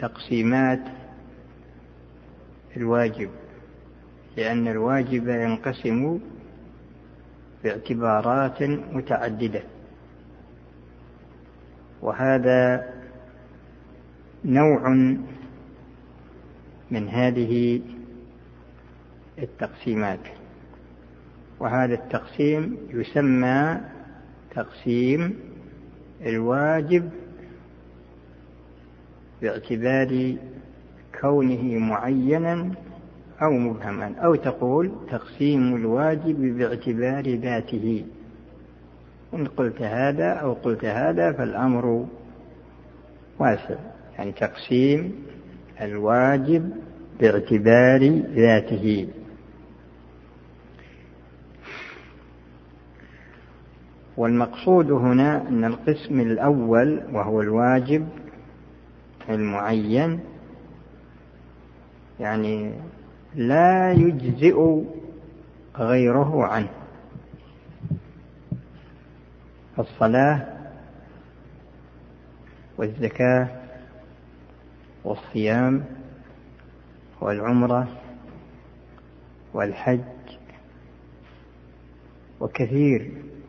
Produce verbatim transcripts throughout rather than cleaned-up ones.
تقسيمات الواجب، لأن الواجب ينقسم باعتبارات متعددة، وهذا نوع من هذه التقسيمات. وهذا التقسيم يسمى تقسيم الواجب باعتبار كونه معينا أو مبهما، أو تقول تقسيم الواجب باعتبار ذاته. إن قلت هذا أو قلت هذا فالأمر واسع، يعني تقسيم الواجب باعتبار ذاته. والمقصود هنا أن القسم الأول وهو الواجب المعين يعني لا يجزئ غيره عنه. الصلاة والزكاة والصيام والعمرة والحج وكثير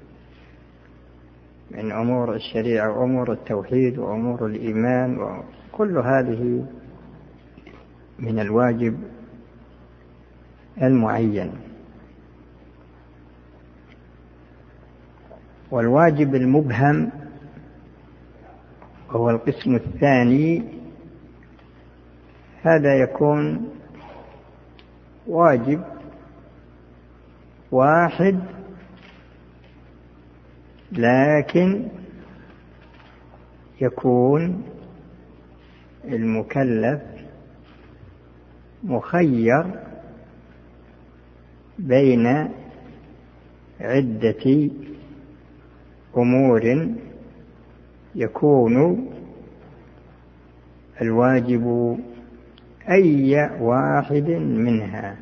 من أمور الشريعة وأمور التوحيد وأمور الإيمان، وكل هذه من الواجب المعين. والواجب المبهم وهو القسم الثاني، هذا يكون واجب واحد لكن يكون المكلف مخير بين عدة أمور يكون الواجب أي واحد منها.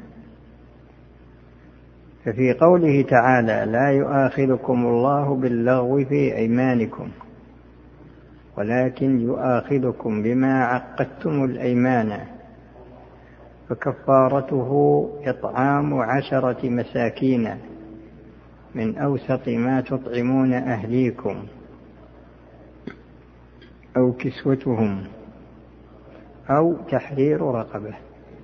ففي قوله تعالى لا يؤاخذكم الله باللغو في أيمانكم ولكن يؤاخذكم بما عقدتم الأيمان فكفارته إطعام عشرة مساكين من أوسط ما تطعمون أهليكم أو كسوتهم أو تحرير رقبة.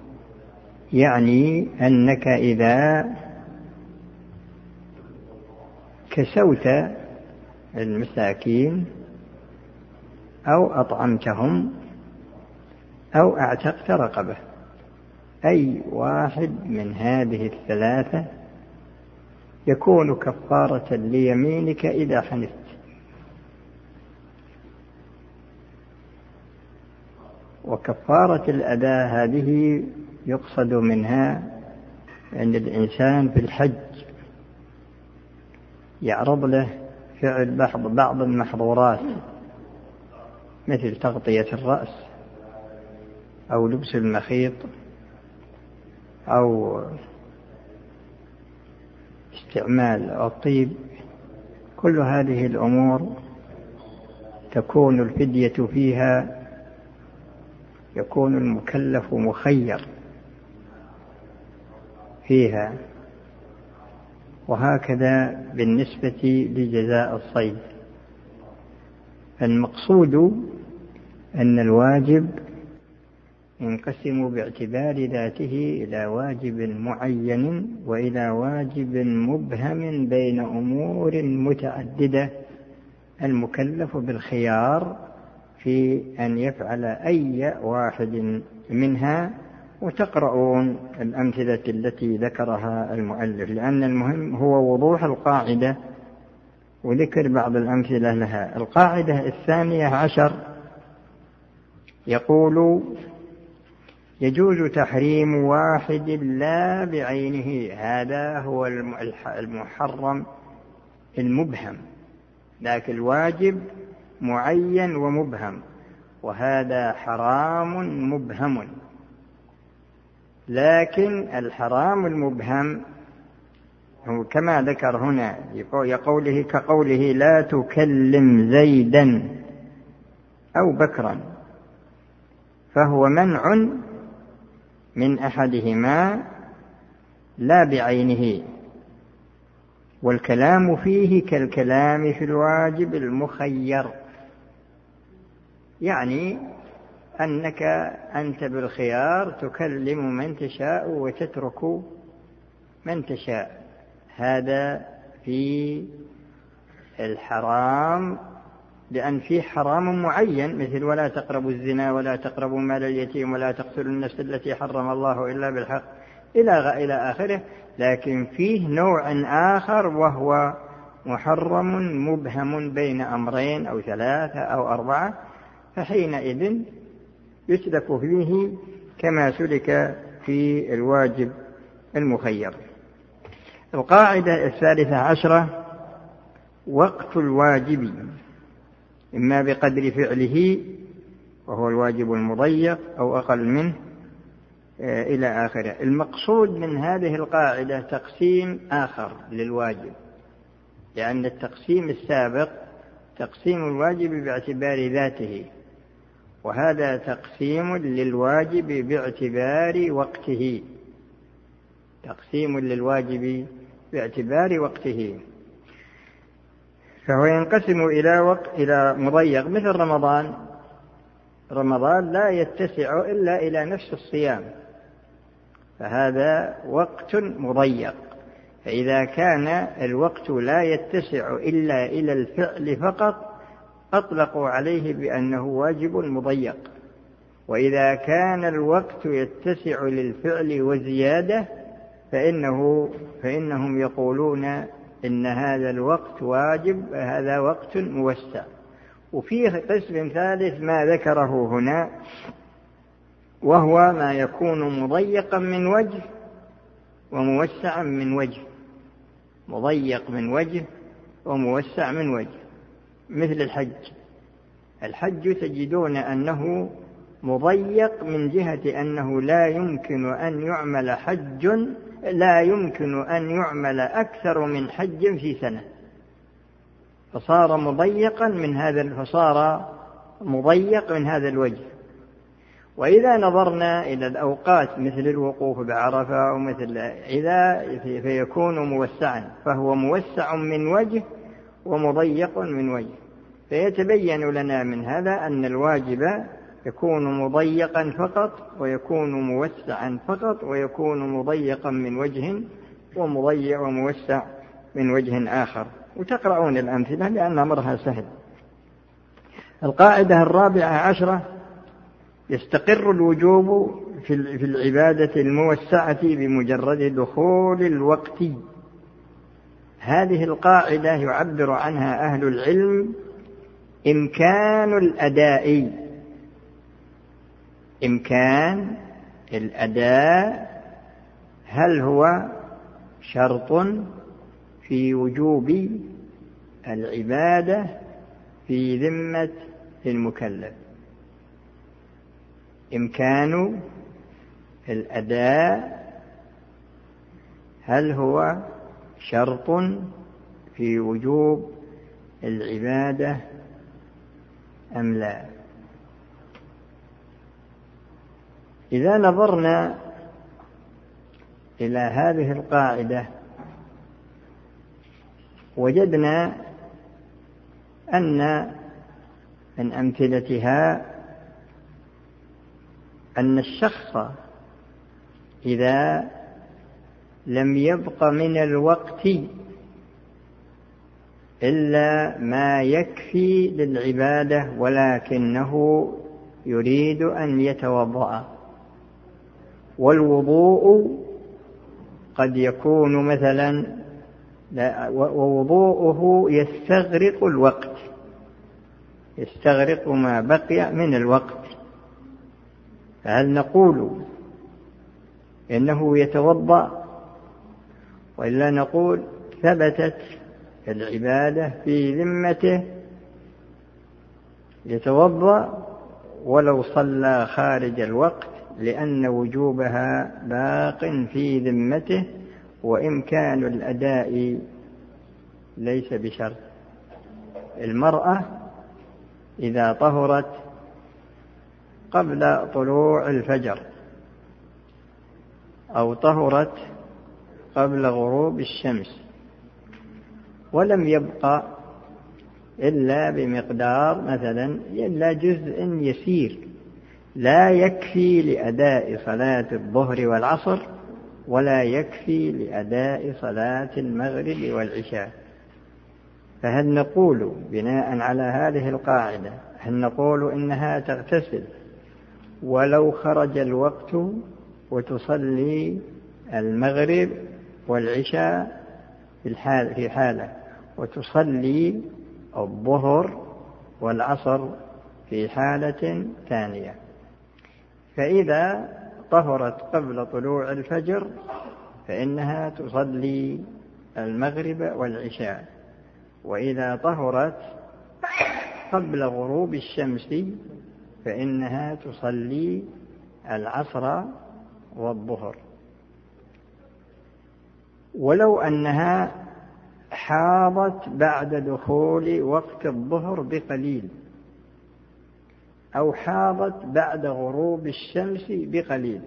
يعني أنك إذا كسوت المساكين أو أطعمتهم أو أعتقت رقبة، أي واحد من هذه الثلاثة يكون كفارة ليمينك إذا حنثت. وكفارة الأداء هذه يقصد منها أن الإنسان في الحج يعرض له فعل بعض المحظورات مثل تغطية الرأس أو لبس المخيط أو استعمال الطيب. كل هذه الأمور تكون الفدية فيها، يكون المكلف مخير فيها. وهكذا بالنسبة لجزاء الصيد. المقصود أن الواجب ينقسم باعتبار ذاته إلى واجب معين وإلى واجب مبهم بين أمور متعددة، المكلف بالخيار في أن يفعل أي واحد منها. وتقرؤون الأمثلة التي ذكرها المؤلف، لأن المهم هو وضوح القاعدة وذكر بعض الأمثلة لها. القاعدة الثانية عشر يقول يجوز تحريم واحد لا بعينه، هذا هو المحرم المبهم، لكن الواجب معين ومبهم، وهذا حرام مبهم. لكن الحرام المبهم هو كما ذكر هنا يقوله كقوله لا تكلم زيدا أو بكرا، فهو منع من أحدهما لا بعينه، والكلام فيه كالكلام في الواجب المخير، يعني أنك أنت بالخيار تكلم من تشاء وتترك من تشاء. هذا في الحرام، لأن فيه حرام معين مثل ولا تقربوا الزنا ولا تقربوا مال اليتيم ولا تقتلوا النفس التي حرم الله إلا بالحق إلى إلى آخره. لكن فيه نوع آخر وهو محرم مبهم بين أمرين أو ثلاثة أو أربعة، فحينئذ يسلك فيه كما سلك في الواجب المخير. القاعدة الثالثة عشرة: وقت الواجب إما بقدر فعله وهو الواجب المضيق أو أقل منه إلى آخره. المقصود من هذه القاعدة تقسيم آخر للواجب، لأن التقسيم السابق تقسيم الواجب باعتبار ذاته، وهذا تقسيم للواجب باعتبار وقته، تقسيم للواجب باعتبار وقته. فهو ينقسم إلى وقت إلى مضيق مثل رمضان. رمضان لا يتسع إلا إلى نفس الصيام، فهذا وقت مضيق. فإذا كان الوقت لا يتسع إلا إلى الفعل فقط أطلقوا عليه بأنه واجب مضيق. وإذا كان الوقت يتسع للفعل وزيادة فإنه فإنهم يقولون إن هذا الوقت واجب، هذا وقت موسع. وفيه قسم ثالث ما ذكره هنا، وهو ما يكون مضيقا من وجه وموسعا من وجه، مضيق من وجه وموسع من وجه، مثل الحج. الحج تجدون أنه مضيق من جهة أنه لا يمكن أن يعمل حج لا يمكن أن يعمل أكثر من حج في سنة، فصار مضيقا من هذا فصار مضيق من هذا الوجه. وإذا نظرنا إلى الأوقات مثل الوقوف بعرفة ومثل إذا فيكون موسعا، فهو موسع من وجه ومضيق من وجه. فيتبين لنا من هذا أن الواجب يكون مضيقا فقط ويكون موسعا فقط، ويكون مضيقا من وجه ومضيق وموسع من وجه آخر. وتقرؤون الأمثلة لأن أمرها سهل. القاعدة الرابعة عشرة: يستقر الوجوب في العبادة الموسعة بمجرد دخول الوقت. هذه القاعدة يعبر عنها أهل العلم إمكان الأداء. إمكان الأداء هل هو شرط في وجوب العبادة في ذمة المكلف؟ إمكان الأداء هل هو شرط في وجوب العبادة أم لا؟ إذا نظرنا إلى هذه القاعدة وجدنا أن من أمثلتها أن الشخص إذا لم يبق من الوقت إلا ما يكفي للعبادة ولكنه يريد أن يتوضأ، والوضوء قد يكون مثلا ووضوءه يستغرق الوقت، يستغرق ما بقي من الوقت، فهل نقول إنه يتوضأ وإلا نقول ثبتت العبادة في ذمته يتوضأ ولو صلى خارج الوقت لأن وجوبها باق في ذمته وإمكان الأداء ليس بشرط؟ المرأة إذا طهرت قبل طلوع الفجر أو طهرت قبل غروب الشمس ولم يبقى إلا بمقدار مثلا إلا جزء يسير لا يكفي لأداء صلاة الظهر والعصر ولا يكفي لأداء صلاة المغرب والعشاء، فهل نقول بناء على هذه القاعدة هل نقول إنها تغتسل ولو خرج الوقت وتصلي المغرب والعشاء في الحال في حالة وتصلي الظهر والعصر في حالة ثانية؟ فإذا طهرت قبل طلوع الفجر فإنها تصلي المغرب والعشاء، وإذا طهرت قبل غروب الشمس فإنها تصلي العصر والظهر. ولو أنها حاضت بعد دخول وقت الظهر بقليل أو حاضت بعد غروب الشمس بقليل،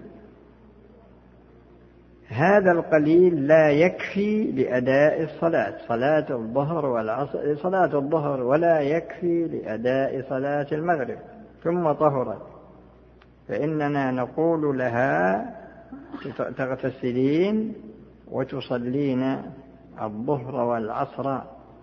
هذا القليل لا يكفي لأداء الصلاة صلاة الظهر والعصر صلاة الظهر ولا يكفي لأداء صلاة المغرب ثم طهرت، فإننا نقول لها تغتسلين وتصلين الظهر والعصر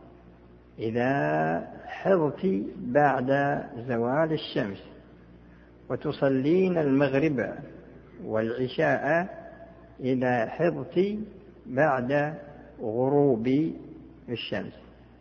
إذا حضت بعد زوال الشمس، وتصلين المغرب والعشاء إذا حضت بعد غروب الشمس.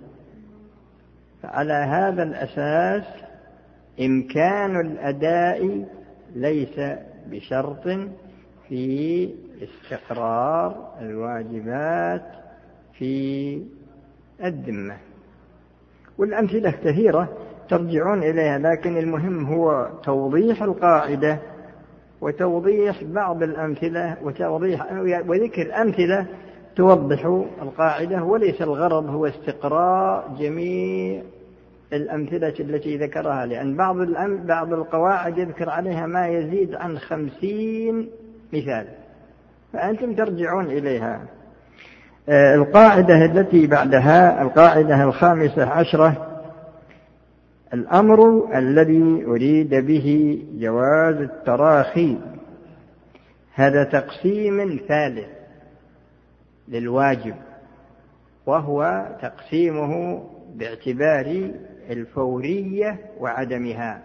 فعلى هذا الأساس إمكان الأداء ليس بشرط في استقرار الواجبات في الذمة. والأمثلة كثيرة ترجعون إليها، لكن المهم هو توضيح القاعدة وتوضيح بعض الأمثلة وتوضيح وذكر أمثلة توضح القاعدة، وليس الغرض هو استقراء جميع الأمثلة التي ذكرها، لأن بعض بعض القواعد يذكر عليها ما يزيد عن خمسين مثال، فأنتم ترجعون إليها. القاعدة التي بعدها القاعدة الخامسة عشرة: الأمر الذي أريد به جواز التراخي، هذا تقسيم ثالث للواجب، وهو تقسيمه باعتبار الفورية وعدمها،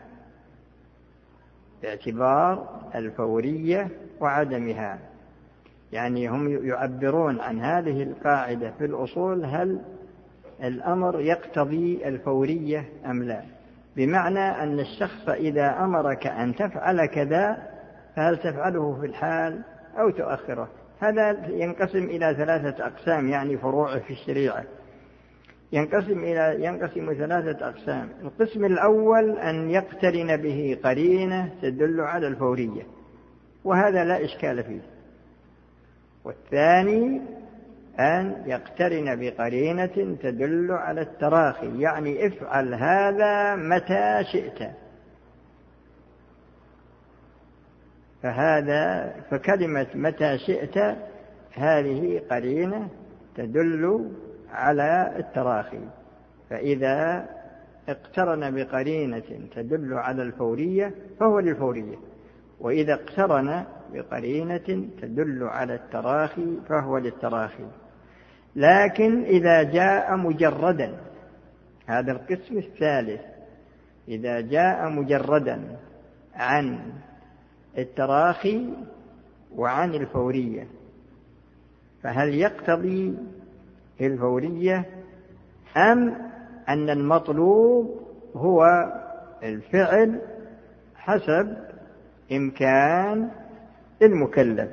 باعتبار الفورية وعدمها. يعني هم يعبرون عن هذه القاعدة في الأصول: هل الأمر يقتضي الفورية أم لا؟ بمعنى أن الشخص إذا أمرك أن تفعل كذا فهل تفعله في الحال أو تؤخره؟ هذا ينقسم إلى ثلاثة أقسام، يعني فروع في الشريعة ينقسم إلى ينقسم ثلاثة أقسام. القسم الأول أن يقترن به قرينة تدل على الفورية، وهذا لا إشكال فيه. والثاني أن يقترن بقرينة تدل على التراخي، يعني افعل هذا متى شئت، فهذا فكلمة متى شئت هذه قرينة تدل على التراخي، فإذا اقترن بقرينة تدل على الفورية فهو للفورية، وإذا اقترن بقرينة تدل على التراخي فهو للتراخي. لكن إذا جاء مجردا، هذا القسم الثالث، إذا جاء مجردا عن التراخي وعن الفورية، فهل يقتضي الفورية أم أن المطلوب هو الفعل حسب إمكان المكلف؟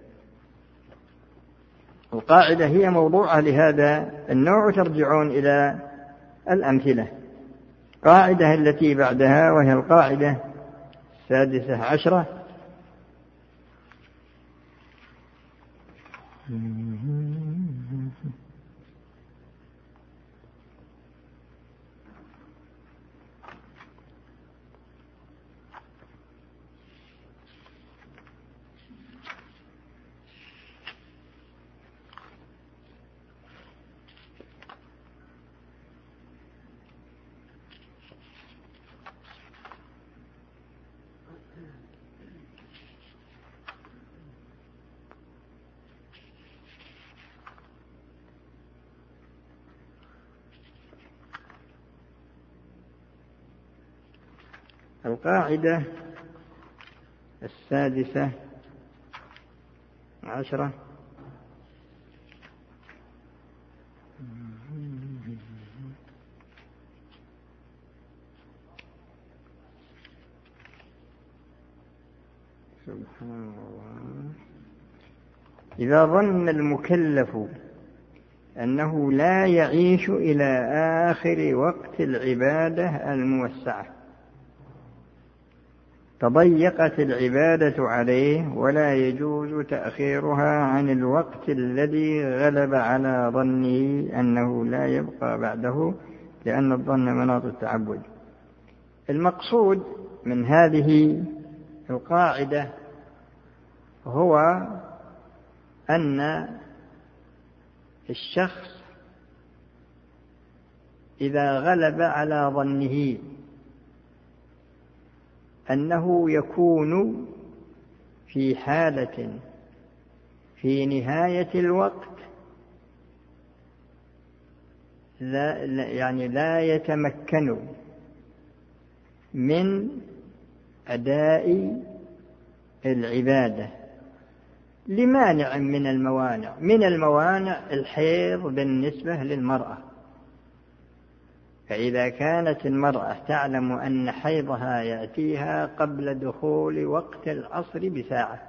القاعدة هي موضوعة لهذا النوع، ترجعون إلى الأمثلة. قاعدة التي بعدها وهي القاعدة السادسة عشرة: القاعدة السادسة عشرة: سبحان الله. إذا ظن المكلف أنه لا يعيش إلى آخر وقت العبادة الموسعة تضيقت العبادة عليه ولا يجوز تأخيرها عن الوقت الذي غلب على ظنه أنه لا يبقى بعده، لأن الظن مناط التعبد. المقصود من هذه القاعدة هو أن الشخص إذا غلب على ظنه أنه يكون في حالة في نهاية الوقت لا يعني لا يتمكن من أداء العبادة لمانع من الموانع. من الموانع الحيض بالنسبة للمرأة، فإذا كانت المرأة تعلم أن حيضها يأتيها قبل دخول وقت العصر بساعة،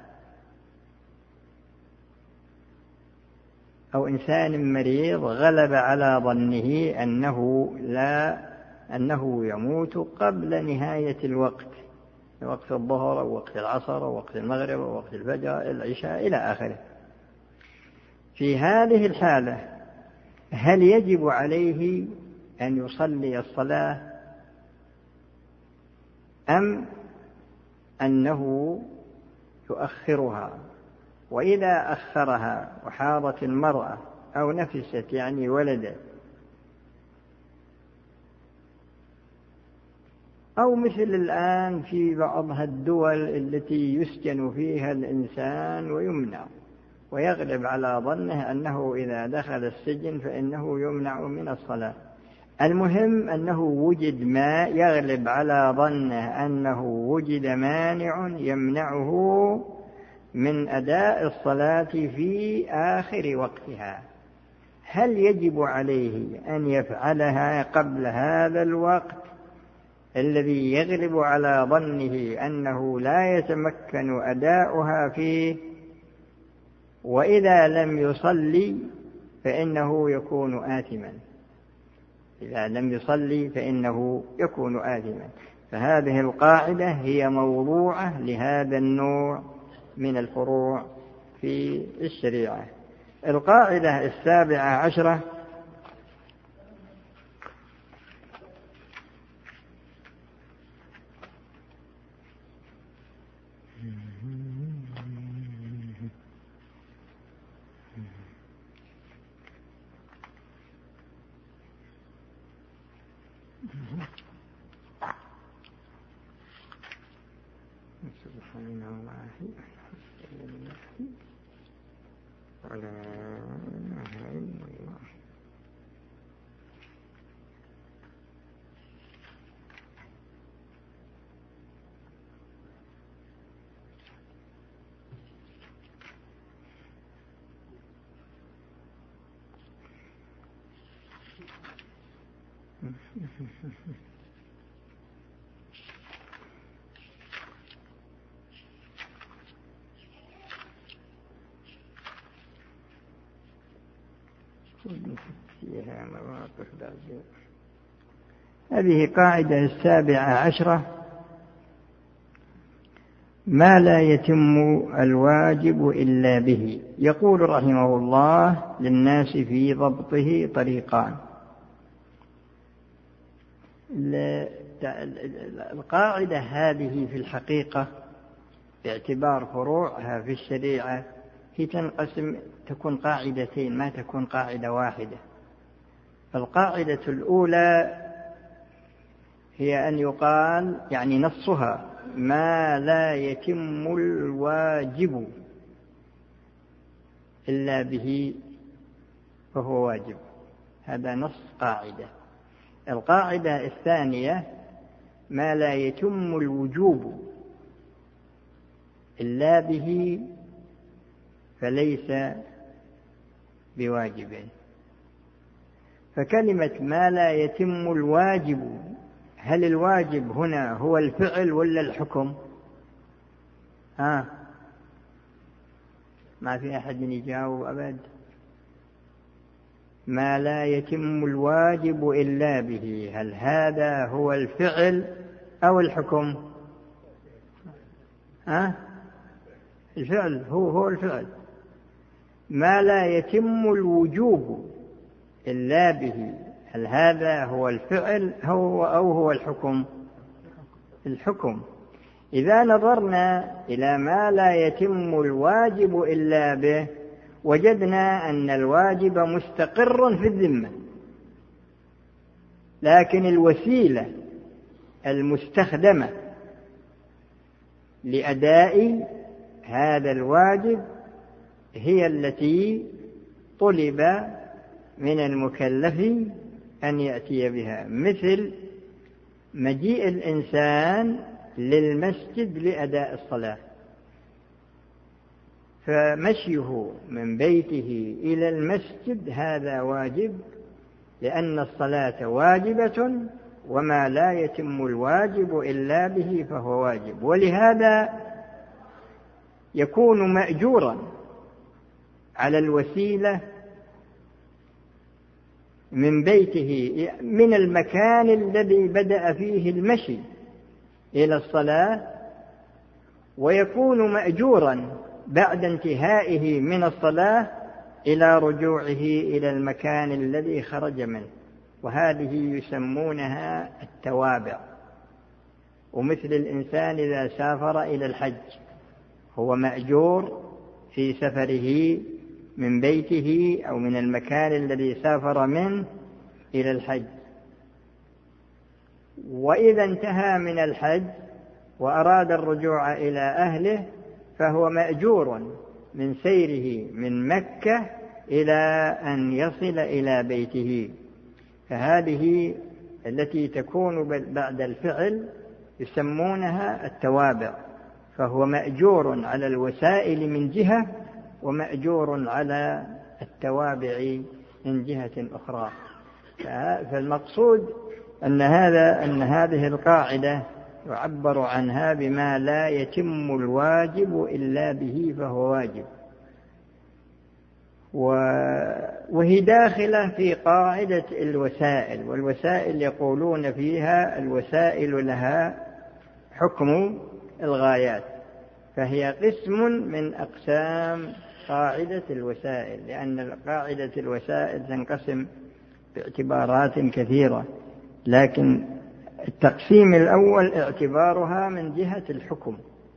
أو إنسان مريض غلب على ظنه أنه لا أنه يموت قبل نهاية الوقت، وقت الظهر أو وقت العصر أو وقت المغرب أو وقت الفجر العشاء إلى آخره، في هذه الحالة هل يجب عليه أن يصلي الصلاة أم أنه يؤخرها؟ وإذا أخرها وحاضت المرأة أو نفست يعني ولدت، أو مثل الآن في بعض الدول التي يسجن فيها الإنسان ويمنع ويغلب على ظنه أنه إذا دخل السجن فإنه يمنع من الصلاة. المهم أنه وجد ما يغلب على ظنه أنه وجد مانع يمنعه من أداء الصلاة في آخر وقتها، هل يجب عليه أن يفعلها قبل هذا الوقت الذي يغلب على ظنه أنه لا يتمكن أداؤها فيه؟ وإذا لم يصلي فإنه يكون آثما، إذا لم يصلي فإنه يكون آثما. فهذه القاعدة هي موضوعة لهذا النوع من الفروع في الشريعة. القاعدة السابعة عشرة: سبحان الله ولا إله إلا الله. فيها مواقف بعد. هذه قاعدة السابعة عشرة: ما لا يتم الواجب إلا به. يقول رحمه الله: للناس في ضبطه طريقان. القاعدة هذه في الحقيقة باعتبار فروعها في الشريعة هي تنقسم، تكون قاعدتين ما تكون قاعدة واحدة. القاعدة الأولى هي أن يقال يعني نصها: ما لا يتم الواجب إلا به فهو واجب. هذا نص قاعدة. القاعدة الثانية: ما لا يتم الوجوب إلا به فليس بواجب. فكلمة ما لا يتم الواجب، هل الواجب هنا هو الفعل ولا الحكم؟ ها ما في أحد يجاوب أبد. ما لا يتم الواجب إلا به، هل هذا هو الفعل أو الحكم؟ ها الفعل، هو هو الفعل. ما لا يتم الوجوب إلا به، هل هذا هو الفعل هو أو هو الحكم؟ الحكم. إذا نظرنا إلى ما لا يتم الواجب إلا به وجدنا أن الواجب مستقر في الذمة، لكن الوسيلة المستخدمة لأداء هذا الواجب هي التي طلب من المكلف أن يأتي بها، مثل مجيء الإنسان للمسجد لأداء الصلاة، فمشيه من بيته إلى المسجد هذا واجب، لأن الصلاة واجبة، وما لا يتم الواجب إلا به فهو واجب، ولهذا يكون مأجورا على الوسيلة من بيته، من المكان الذي بدأ فيه المشي إلى الصلاة، ويكون مأجورا بعد انتهائه من الصلاة إلى رجوعه إلى المكان الذي خرج منه، وهذه يسمونها التوابع. ومثل الإنسان إذا سافر إلى الحج هو مأجور في سفره من بيته أو من المكان الذي سافر منه إلى الحج، وإذا انتهى من الحج وأراد الرجوع إلى أهله فهو مأجور من سيره من مكة إلى أن يصل إلى بيته. فهذه التي تكون بعد الفعل يسمونها التوابع، فهو مأجور على الوسائل من جهة ومأجور على التوابع من جهة أخرى. فالمقصود أن هذا أن هذه القاعدة يعبر عنها بما لا يتم الواجب إلا به فهو واجب، وهي داخلة في قاعدة الوسائل. والوسائل يقولون فيها الوسائل لها حكم الغايات، فهي قسم من أقسام قاعدة الوسائل، لأن قاعدة الوسائل تنقسم باعتبارات كثيرة، لكن التقسيم الأول اعتبارها من جهة الحكم،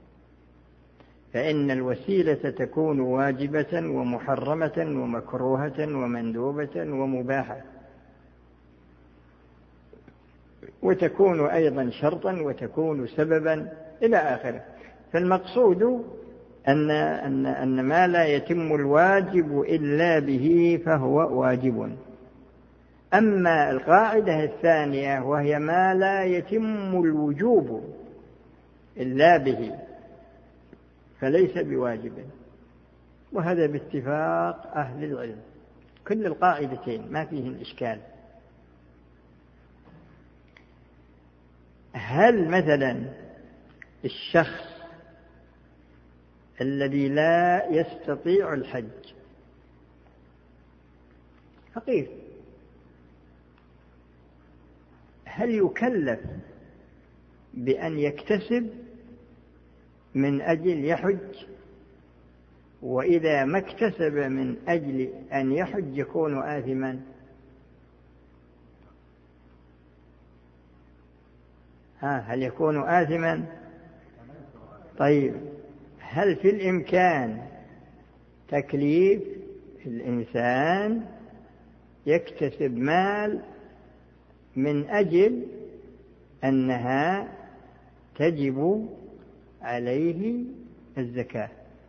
فإن الوسيلة تكون واجبة ومحرمة ومكروهة ومندوبة ومباحة، وتكون أيضا شرطا وتكون سببا إلى آخره. فالمقصود أن, أن, أن ما لا يتم الواجب إلا به فهو واجب. أما القاعدة الثانية وهي ما لا يتم الوجوب إلا به فليس بواجب، وهذا باتفاق أهل العلم، كل القاعدتين ما فيهن إشكال. هل مثلا الشخص الذي لا يستطيع الحج فقير، هل يكلف بأن يكتسب من أجل يحج؟ وإذا ما اكتسب من أجل أن يحج يكون آثما؟ ها هل يكون آثما؟ طيب هل في الإمكان تكليف الإنسان يكتسب مال من أجل أنها تجب عليه الزكاة؟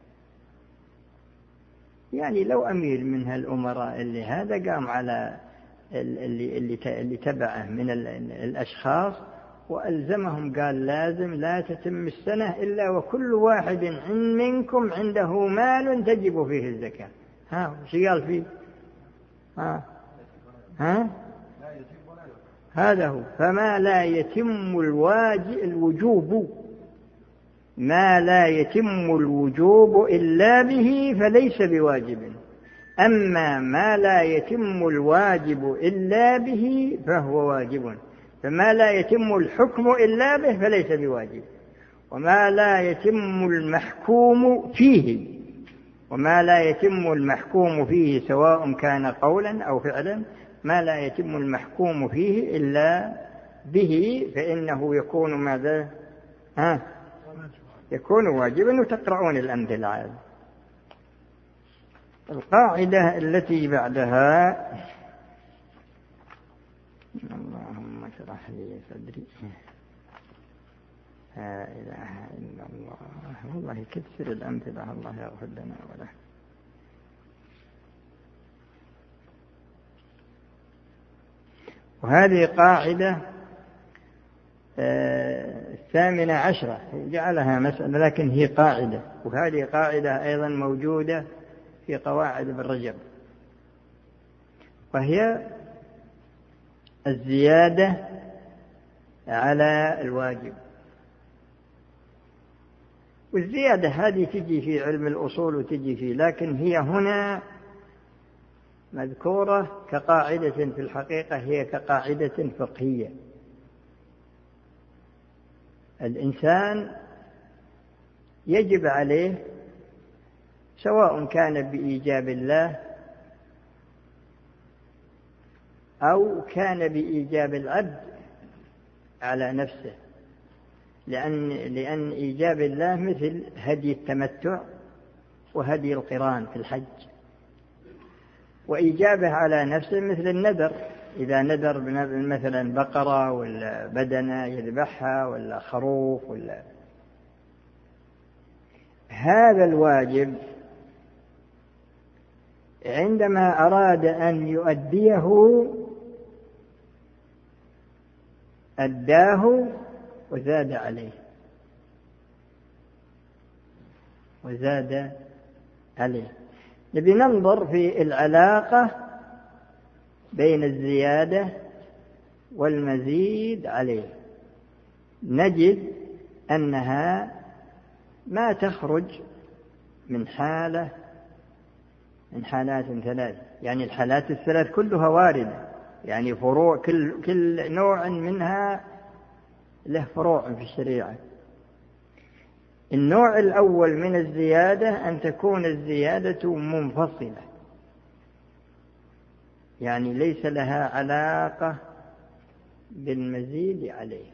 يعني لو أمير من هالأمراء اللي هذا قام على اللي, اللي, اللي تبعه من الأشخاص وألزمهم قال لازم لا تتم السنة إلا وكل واحد منكم عنده مال تجب فيه الزكاة. ها وش قال فيه؟ ها ها هذا هو. فما لا يتم الواجب الوجوب ما لا يتم الوجوب إلا به فليس بواجب، أما ما لا يتم الواجب إلا به فهو واجب. فما لا يتم الحكم إلا به فليس بواجب، وما لا يتم المحكوم فيه وما لا يتم المحكوم فيه سواء كان قولا أو فعلا، ما لا يتم المحكوم فيه إلا به فإنه يكون ماذا؟ ها يكون واجبا. وتقرؤون الأمثلة عاد. القاعدة التي بعدها: اللهم اشرح لي صدري لا إله إلا الله. والله كثر الأمثلة، الله يغفر لنا وله. وهذه قاعدة الثامنة عشرة جعلها مسألة لكن هي قاعدة، وهذه قاعدة أيضا موجودة في قواعد ابن رجب، وهي الزيادة على الواجب. والزيادة هذه تجي في علم الأصول وتجي فيه، لكن هي هنا مذكورة كقاعدة في الحقيقة، هي كقاعدة فقهية. الإنسان يجب عليه سواء كان بإيجاب الله أو كان بإيجاب العبد على نفسه، لأن, لأن إيجاب الله مثل هدي التمتع وهدي القران في الحج، وإيجابه على نفسه مثل النذر، إذا نذر مثلا بقرة ولا بدنة يذبحها ولا خروف ولا. هذا الواجب عندما أراد أن يؤديه أداه وزاد عليه وزاد عليه. نبي ننظر في العلاقة بين الزيادة والمزيد عليه، نجد أنها ما تخرج من حالة من حالات ثلاث، يعني الحالات الثلاث كلها واردة، يعني فروع كل, كل نوع منها له فروع في الشريعة. النوع الأول من الزيادة أن تكون الزيادة منفصلة، يعني ليس لها علاقة بالمزيد عليه.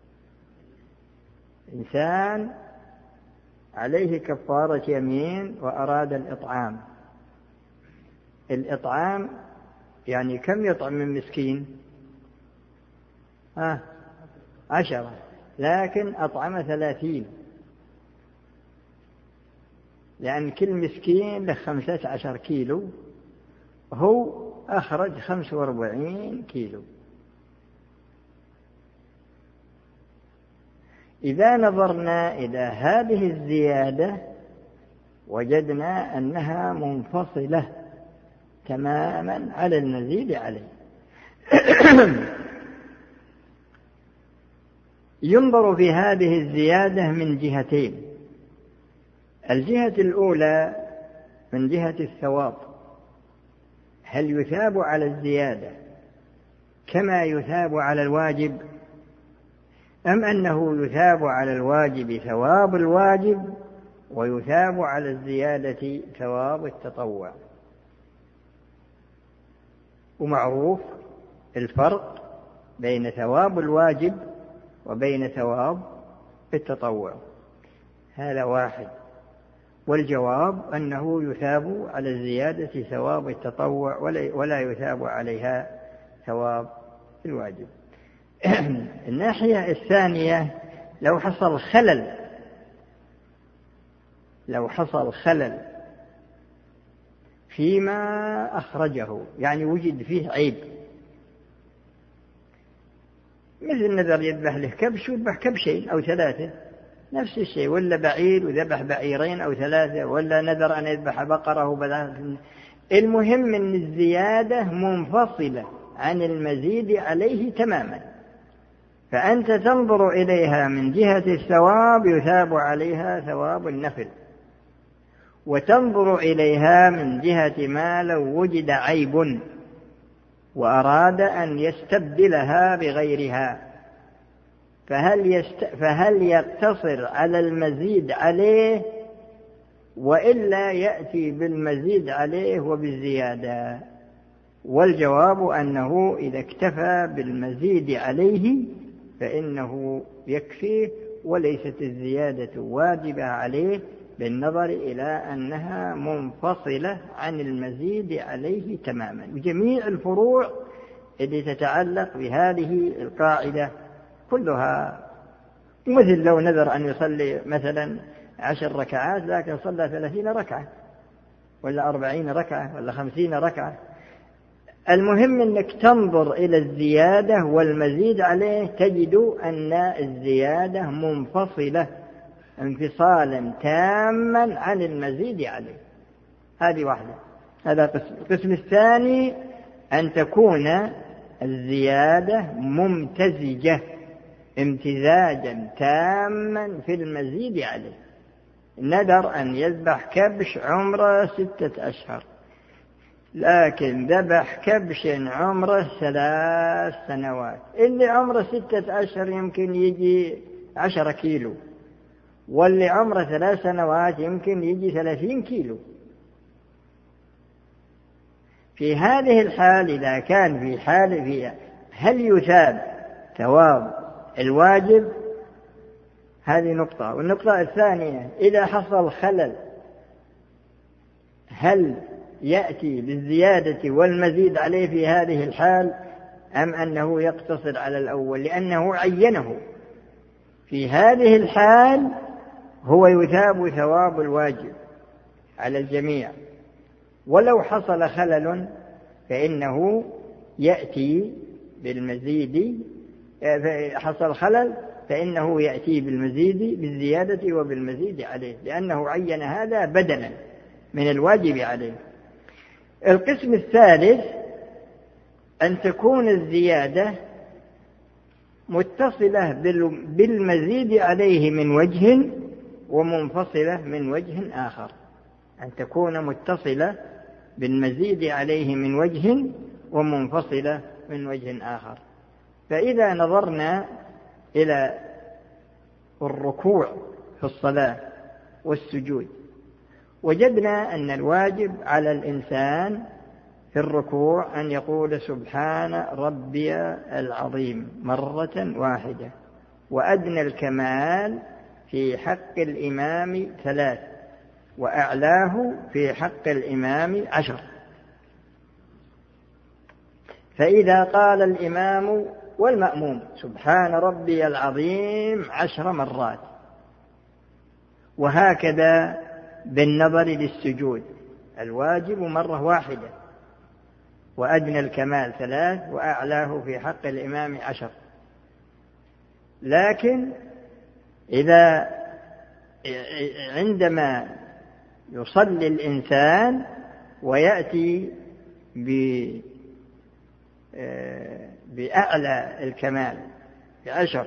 إنسان عليه كفارة يمين وأراد الإطعام، الإطعام يعني كم يطعم من مسكين؟ آه عشرة، لكن أطعم ثلاثين، لأن كل مسكين له خمسة عشر كيلو، وهو أخرج خمسة وأربعين كيلو. إذا نظرنا إلى هذه الزيادة وجدنا أنها منفصلة تماما على المزيد عليه. ينظر في هذه الزيادة من جهتين: الجهة الأولى من جهة الثواب، هل يثاب على الزيادة كما يثاب على الواجب، أم أنه يثاب على الواجب ثواب الواجب ويثاب على الزيادة ثواب التطوع؟ ومعروف الفرق بين ثواب الواجب وبين ثواب التطوع، هذا واحد. والجواب أنه يثاب على الزيادة ثواب التطوع ولا يثاب عليها ثواب الواجب. الناحية الثانية، لو حصل خلل لو حصل خلل فيما أخرجه، يعني وجد فيه عيب، مثل نذر يذبح له كبش ويذبح كبشين أو ثلاثة، نفس الشيء. ولا بعير وذبح بعيرين أو ثلاثة، ولا نذر أن يذبح بقرة وبدأ. المهم أن الزيادة منفصلة عن المزيد عليه تماما، فأنت تنظر إليها من جهة الثواب يثاب عليها ثواب النفل، وتنظر إليها من جهة ما لو وجد عيب وأراد أن يستبدلها بغيرها، فهل, يست... فهل يقتصر على المزيد عليه وإلا يأتي بالمزيد عليه وبالزيادة؟ والجواب أنه إذا اكتفى بالمزيد عليه فإنه يكفيه، وليست الزيادة واجبة عليه بالنظر إلى أنها منفصلة عن المزيد عليه تماما. جميع الفروع التي تتعلق بهذه القاعدة كلها، مثل لو نذر أن يصلي مثلا عشر ركعات لكن صلى ثلاثين ركعة ولا أربعين ركعة ولا خمسين ركعة، المهم أنك تنظر إلى الزيادة والمزيد عليه، تجد أن الزيادة منفصلة انفصالا تاما عن المزيد عليه. هذه واحدة، هذا قسم. القسم الثاني أن تكون الزيادة ممتزجة امتزاجا تاما في المزيد عليه. نذر أن يذبح كبش عمره ستة أشهر لكن ذبح كبش عمره ثلاث سنوات، اللي عمره ستة أشهر يمكن يجي عشرة كيلو، واللي عمره ثلاث سنوات يمكن يجي ثلاثين كيلو. في هذه الحال إذا كان في حال فيها هل يثاب ثواب الواجب؟ هذه نقطة. والنقطة الثانية إذا حصل خلل هل يأتي بالزيادة والمزيد عليه في هذه الحال أم أنه يقتصر على الأول لأنه عينه؟ في هذه الحال هو يثاب ثواب الواجب على الجميع، ولو حصل خلل فإنه يأتي بالمزيد، حصل خلل فإنه يأتي بالمزيد بالزيادة وبالمزيد عليه لأنه عين هذا بدلا من الواجب عليه. القسم الثالث أن تكون الزيادة متصلة بالمزيد عليه من وجه ومنفصلة من وجه آخر، أن تكون متصلة بالمزيد عليه من وجه ومنفصلة من وجه آخر. فإذا نظرنا إلى الركوع في الصلاة والسجود وجدنا أن الواجب على الإنسان في الركوع أن يقول سبحان ربي العظيم مرة واحدة، وأدنى الكمال في حق الإمام ثلاث، وأعلاه في حق الإمام عشر. فإذا قال الإمام والمأموم سبحان ربي العظيم عشر مرات، وهكذا بالنظر للسجود الواجب مرة واحدة، وأدنى الكمال ثلاث، وأعلاه في حق الإمام عشر. لكن إذا عندما يصلي الإنسان ويأتي بأعلى الكمال بعشر،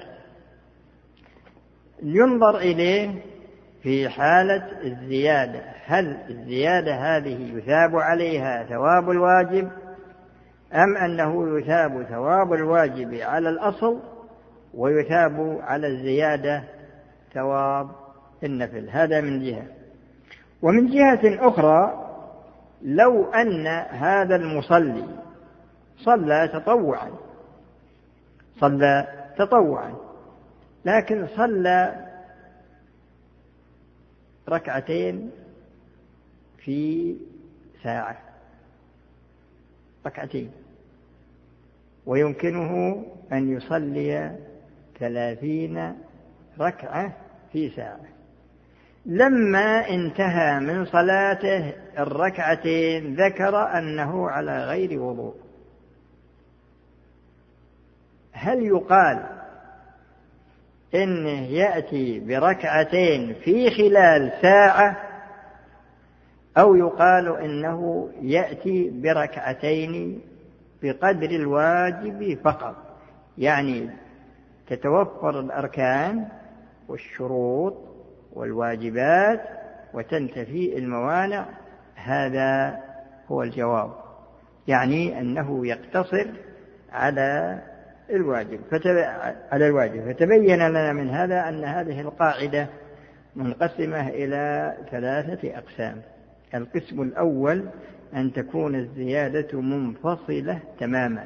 ينظر إليه في حالة الزيادة، هل الزيادة هذه يثاب عليها ثواب الواجب أم أنه يثاب ثواب الواجب على الأصل ويثاب على الزيادة ثواب النفل. هذا من جهة. ومن جهة أخرى لو أن هذا المصلي صلى تطوعا صلى تطوعا لكن صلى ركعتين في ساعة، ركعتين، ويمكنه أن يصلي ثلاثين ركعة في ساعة، لما انتهى من صلاته الركعتين ذكر أنه على غير وضوء، هل يقال إنه يأتي بركعتين في خلال ساعة، أو يقال إنه يأتي بركعتين بقدر الواجب فقط، يعني تتوفر الأركان والشروط والواجبات وتنتفي الموانع. هذا هو الجواب، يعني أنه يقتصر على الواجب على الواجب. فتبين لنا من هذا أن هذه القاعدة منقسمة إلى ثلاثة أقسام. القسم الأول أن تكون الزيادة منفصلة تماما،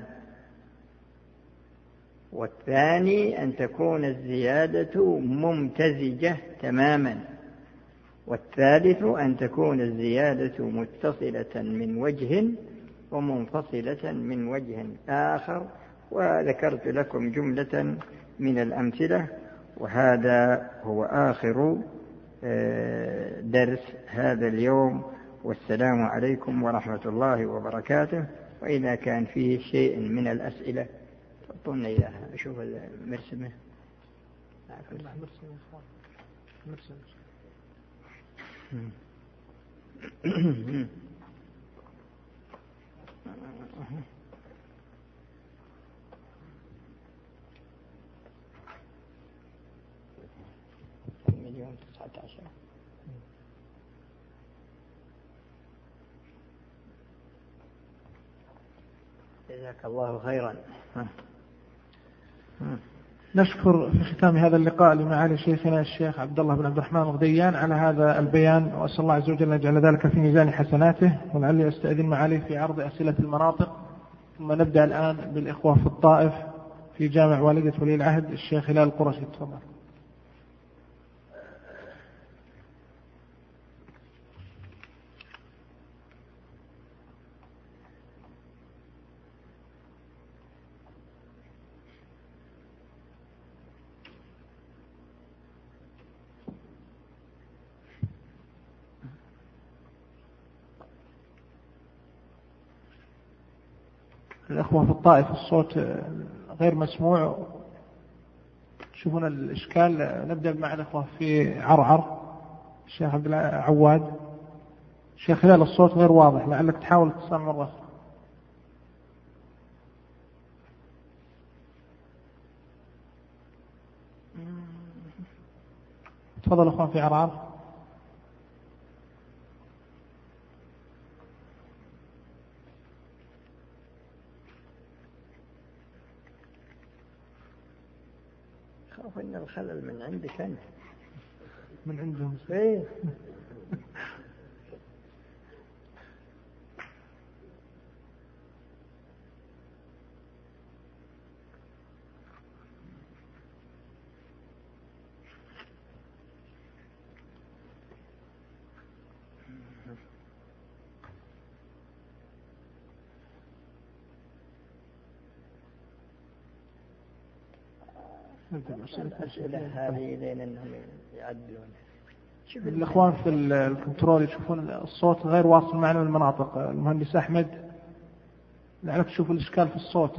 والثاني أن تكون الزيادة ممتزجة تماما، والثالث أن تكون الزيادة متصلة من وجه ومنفصلة من وجه آخر. وذكرت لكم جملة من الأمثلة، وهذا هو آخر درس هذا اليوم، والسلام عليكم ورحمة الله وبركاته. وإذا كان فيه شيء من الأسئلة تعطونا إياها. أشوف المرسمة. مليون تسعة عشر. جزاك الله خيرا. نشكر في ختام هذا اللقاء لمعالي شيخنا الشيخ عبد الله بن عبد الرحمن الغديان على هذا البيان، وأسأل الله عز وجل أن يجعل ذلك في ميزان حسناته. ولعلي أستأذن معالي في عرض أسئلة المناطق، ثم نبدأ الآن بالإخوة في الطائف في جامع والدة ولي العهد الشيخ هلال القرشي. تفضل. الأخوة في الطائف الصوت غير مسموع، تشوفون الإشكال. نبدأ مع الأخوة في عرعر الشيخ عبد العواد. الشيخ هلال الصوت غير واضح، لعلك تحاول اتصال مرة أخرى. تفضل أخوان في عرعر. خاف ان الخلل من عندك انت. من عندهم. ايه الأسئلة هذه لين أنهم يعدلون. الأخوان في الكنترول يشوفون الصوت غير واصل معنا من المناطق. المهندس أحمد لعلك تشوف الإشكال في الصوت.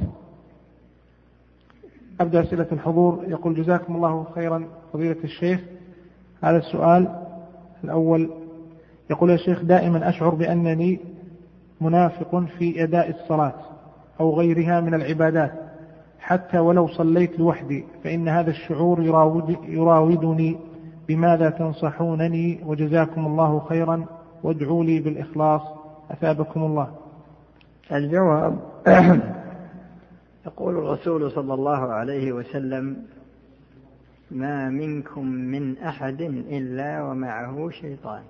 أبدأ أسئلة الحضور. يقول جزاكم الله خيرا فضيلة الشيخ. هذا السؤال الأول يقول: يا شيخ، دائما أشعر بأنني منافق في أداء الصلاة أو غيرها من العبادات، حتى ولو صليت لوحدي، فإن هذا الشعور يراود يراودني. بماذا تنصحونني؟ وجزاكم الله خيرا، وادعوا لي بالإخلاص أثابكم الله. الجواب: يقول الرسول صلى الله عليه وسلم: ما منكم من أحد إلا ومعه شيطان.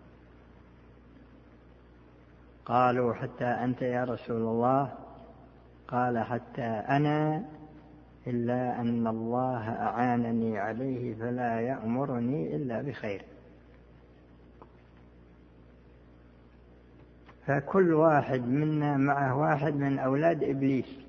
قالوا: حتى أنت يا رسول الله؟ قال: حتى أنا، إلا أن الله أعانني عليه فلا يأمرني إلا بخير. فكل واحد منا معه واحد من أولاد إبليس،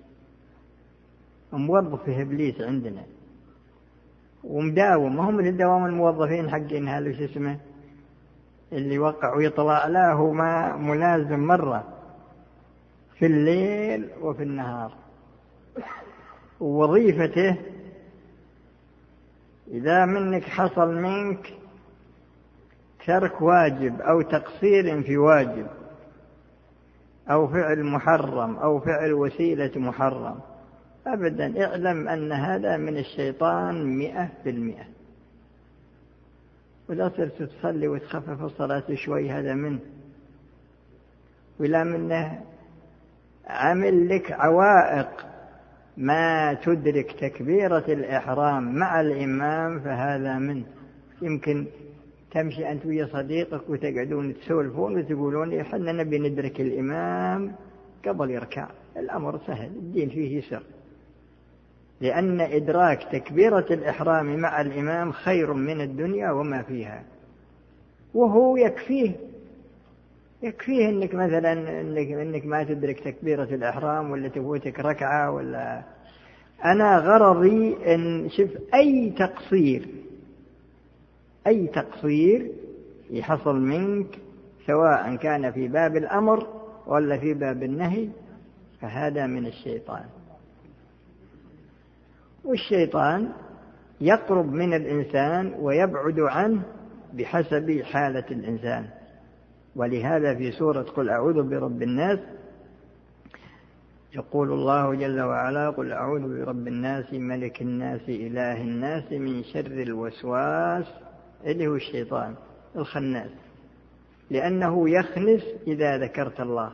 موظف في إبليس عندنا ومداوم. هم اللي دوام الموظفين حقين هذا شو اسمه اللي وقع ويطلع له ما ملازم مرة في الليل وفي النهار، ووظيفته إذا منك حصل منك ترك واجب أو تقصير في واجب أو فعل محرم أو فعل وسيلة محرم، أبدا اعلم أن هذا من الشيطان مئة بالمئة. ولا صرت تصلي وتخفف الصلاة شوي، هذا منه. ولا منه عمل لك عوائق ما تدرك تكبيرة الإحرام مع الإمام، فهذا منه. يمكن تمشي أنت ويا صديقك وتقعدون تسولفون وتقولون إحنا نبي ندرك الإمام قبل يركع. الأمر سهل، الدين فيه يسر، لأن إدراك تكبيرة الإحرام مع الإمام خير من الدنيا وما فيها. وهو يكفيه يكفيه إنك مثلا إنك, إنك ما تدرك تكبيرة الإحرام ولا تفوتك ركعة ولا. أنا غرضي إن شوف أي تقصير أي تقصير يحصل منك سواء كان في باب الأمر ولا في باب النهي، فهذا من الشيطان. والشيطان يقرب من الإنسان ويبعد عنه بحسب حالة الإنسان. ولهذا في سورة قل أعوذ برب الناس يقول الله جل وعلا: قل أعوذ برب الناس ملك الناس إله الناس من شر الوسواس، اللي هو الشيطان الخناس، لأنه يخنس إذا ذكرت الله.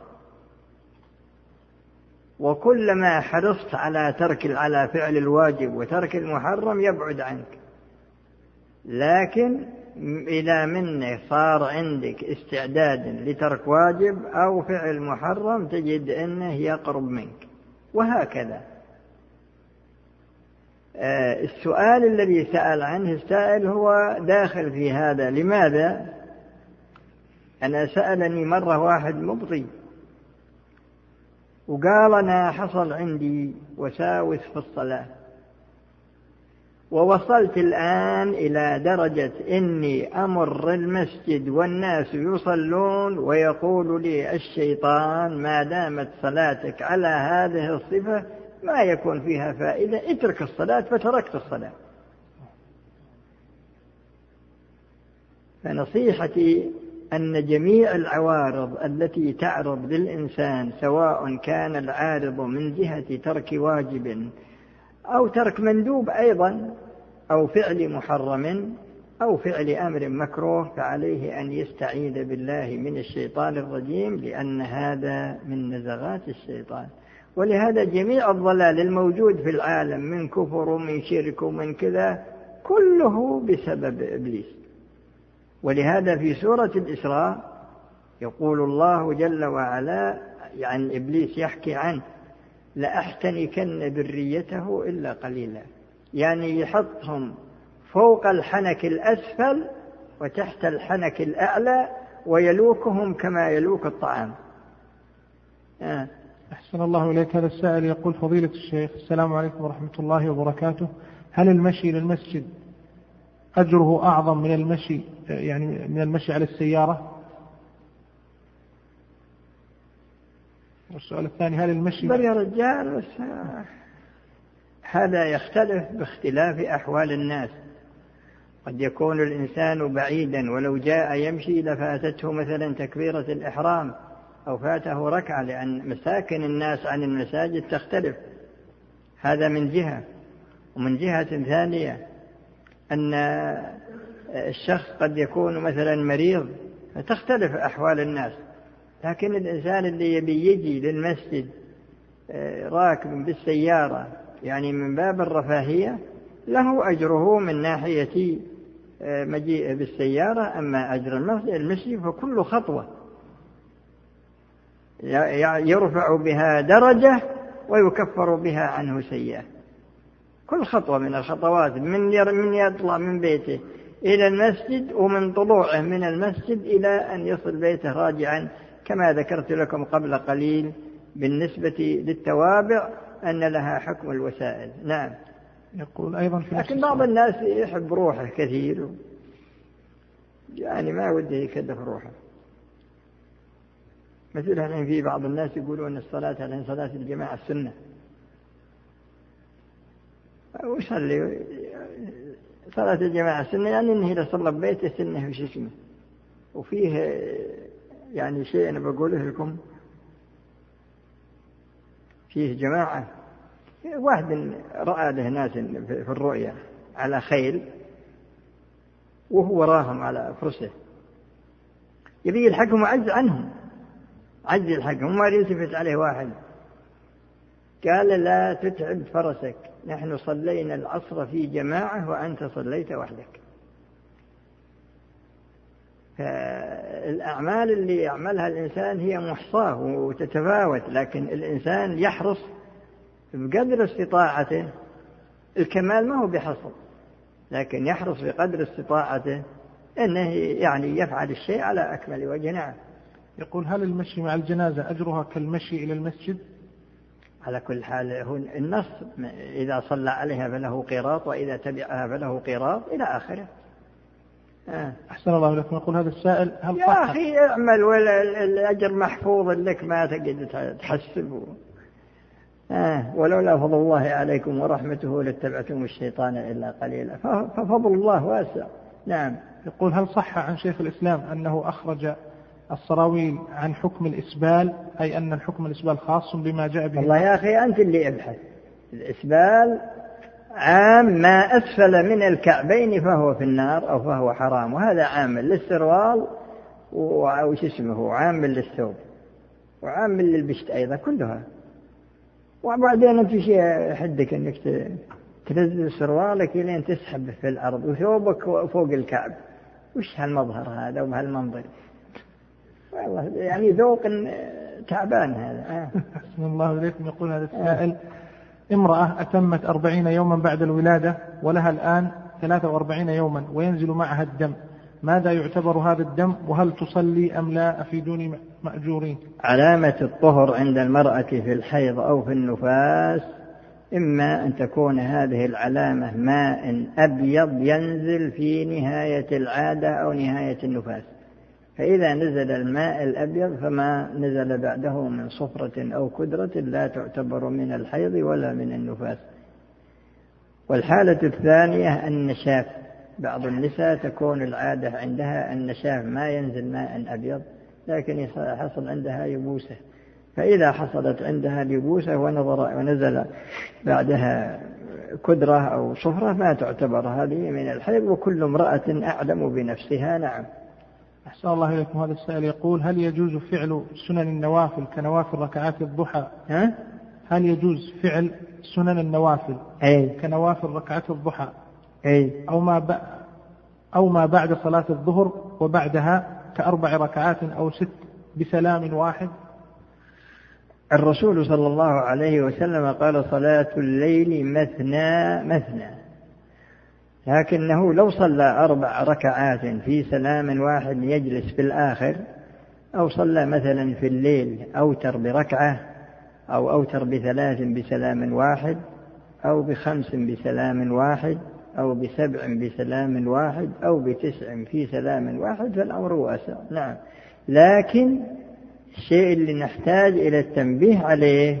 وكلما حرصت على ترك على فعل الواجب وترك المحرم يبعد عنك. لكن إذا منه صار عندك استعداد لترك واجب أو فعل محرم تجد أنه يقرب منك. وهكذا السؤال الذي سأل عنه السائل هو داخل في هذا. لماذا؟ أنا سألني مرة واحد مبطي وقال: أنا حصل عندي وساوس في الصلاة، ووصلت الآن إلى درجة إني أمر المسجد والناس يصلون ويقول لي الشيطان: ما دامت صلاتك على هذه الصفة ما يكون فيها فائدة، اترك الصلاة. فتركت الصلاة. فنصيحتي أن جميع العوارض التي تعرض للإنسان، سواء كان العارض من جهة ترك واجب أو ترك مندوب أيضا أو فعل محرم أو فعل أمر مكروه، فعليه أن يستعيذ بالله من الشيطان الرجيم، لأن هذا من نزغات الشيطان. ولهذا جميع الضلال الموجود في العالم من كفر ومن شرك ومن كذا كله بسبب إبليس. ولهذا في سورة الإسراء يقول الله جل وعلا عن إبليس يحكي عنه: لأحتنكن ذريته إلا قليلا. يعني يحطهم فوق الحنك الأسفل وتحت الحنك الأعلى ويلوكهم كما يلوك الطعام. آه. أحسن الله إليك. هذا السائل يقول: فضيلة الشيخ، السلام عليكم ورحمة الله وبركاته، هل المشي للمسجد أجره أعظم من المشي يعني من المشي على السيارة؟ والسؤال الثاني: هل المشي بل يا رجال، بس هذا يختلف باختلاف أحوال الناس. قد يكون الإنسان بعيدا ولو جاء يمشي لفاتته مثلا تكبيرة الإحرام أو فاته ركعة، لأن مساكن الناس عن المساجد تختلف. هذا من جهة. ومن جهة ثانية أن الشخص قد يكون مثلا مريض، فتختلف أحوال الناس. لكن الإنسان اللي يبي يجي للمسجد راكب بالسيارة يعني من باب الرفاهية له أجره من ناحية مجيء بالسيارة. أما أجر المشي فكل خطوة يرفع بها درجة ويكفر بها عنه سيئة. كل خطوة من الخطوات من يطلع من بيته إلى المسجد ومن طلوعه من المسجد إلى أن يصل بيته راجعا، كما ذكرت لكم قبل قليل بالنسبة للتوابع أن لها حكم الوسائل. نعم. يقول أيضا في لكن بعض الناس يحب روحه كثير، يعني ما وده يكلف روحه. مثلا في بعض الناس يقولون الصلاة على صلاة الجماعة السنة، ويصلي صلاة الجماعة سنة، يعني إنه إذا صلى ببيته سنة وش اسمه. وفيه يعني شيء أنا بقوله لكم، فيه جماعة، واحد رأى له ناس في الرؤيا على خيل وهو راهم على فرسه، يبي يلحقهم وعز عنهم، عز يلحقهم، ما يلتفت عليه واحد، قال لا تتعب فرسك، نحن صلينا العصر في جماعة وأنت صليت وحدك. فالأعمال اللي يعملها الإنسان هي محصاة وتتفاوت، لكن الإنسان يحرص بقدر استطاعته. الكمال ما هو بحصر، لكن يحرص بقدر استطاعته أنه يعني يفعل الشيء على أكمل وجه. نعم. يقول هل المشي مع الجنازة أجرها كالمشي إلى المسجد؟ على كل حال هو النص إذا صلى عليها فله قيراط، وإذا تبعها فله قيراط إلى آخره. آه. أحسن الله لكم. يقول هذا السائل هل يا أخي اعمل والأجر محفوظ لك، ما تقعد تحسب. آه. ولولا فضل الله عليكم ورحمته لاتبعتم الشيطان إلا قليلا، ففضل الله واسع. نعم. يقول هل صح عن شيخ الإسلام أنه أخرج الصراويل عن حكم الإسبال، أي أن الحكم الإسبال خاص بما جاء به؟ والله يا أخي أنت اللي ابحث. الإسبال عام، ما أسفل من الكعبين فهو في النار أو فهو حرام، وهذا عام للسروال وش اسمه، عام للثوب وعام للبشت أيضا كلها. وبعدين أنت شيء حدك أنك تنزل سروالك لين تسحب في الأرض وثوبك فوق الكعب، وش هالمظهر هذا وهالمنظر؟ والله يعني ذوق تعبان هذا. بسم الله عليكم. يقول هذا السائل امرأة أتمت أربعين يوما بعد الولادة ولها الآن ثلاثة وأربعين يوما وينزل معها الدم، ماذا يعتبر هذا الدم، وهل تصلي أم لا؟ أفيدوني مأجورين. علامة الطهر عند المرأة في الحيض أو في النفاس إما أن تكون هذه العلامة ماء أبيض ينزل في نهاية العادة أو نهاية النفاس، فإذا نزل الماء الأبيض فما نزل بعده من صفرة أو كدرة لا تعتبر من الحيض ولا من النفاس. والحالة الثانية النشاف، بعض النساء تكون العادة عندها النشاف، ما ينزل ماء أبيض لكن حصل عندها يبوسة، فإذا حصلت عندها اليبوسة ونظر ونزل بعدها كدرة أو صفرة ما تعتبر هذه من الحيض، وكل امرأة أعلم بنفسها. نعم. أحسن الله إليكم. هذا السائل يقول هل يجوز فعل سنن النوافل كنوافل ركعات الضحى؟ ها؟ هل يجوز فعل سنن النوافل أي. كنوافل ركعات الضحى أي. أو ما ب... أو ما بعد صلاة الظهر وبعدها كأربع ركعات أو ست بسلام واحد؟ الرسول صلى الله عليه وسلم قال صلاة الليل مثنى مثنى، لكنه لو صلى أربع ركعات في سلام واحد يجلس في الآخر، أو صلى مثلا في الليل أوتر بركعة أو أوتر بثلاث بسلام واحد أو بخمس بسلام واحد أو بسبع بسلام واحد أو بتسع في سلام واحد، فالأمر واسع. نعم. لكن الشيء اللي نحتاج إلى التنبيه عليه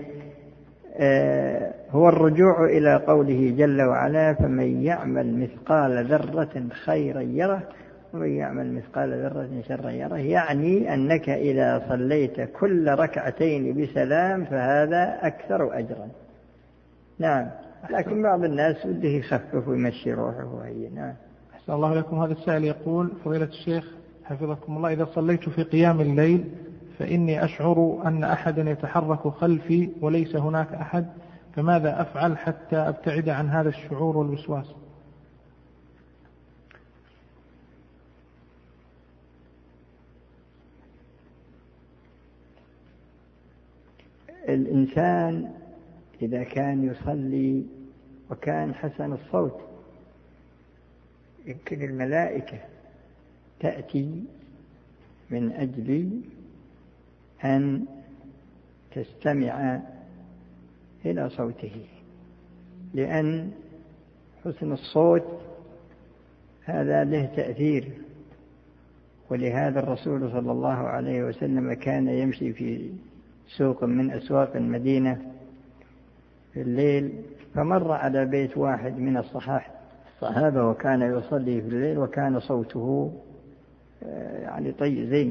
آه هو الرجوع إلى قوله جل وعلا فمن يعمل مثقال ذرة خيرا يره ومن يعمل مثقال ذرة شرا يره، يعني أنك إذا صليت كل ركعتين بسلام فهذا أكثر أجرا. نعم. لكن بعض الناس بده يخفف ويمشي روحه وهي. نعم. أحسن الله لكم. هذا السائل يقول فضيلة الشيخ حفظكم الله، إذا صليت في قيام الليل فإني أشعر أن أحدا يتحرك خلفي وليس هناك أحد، فماذا أفعل حتى أبتعد عن هذا الشعور والوسواس؟ الإنسان إذا كان يصلي وكان حسن الصوت يمكن الملائكة تأتي من أجل أن تستمع إلى صوته، لأن حسن الصوت هذا له تأثير. ولهذا الرسول صلى الله عليه وسلم كان يمشي في سوق من أسواق المدينة في الليل، فمر على بيت واحد من الصحاح الصحابة وكان يصلي في الليل وكان صوته يعني طيب زين.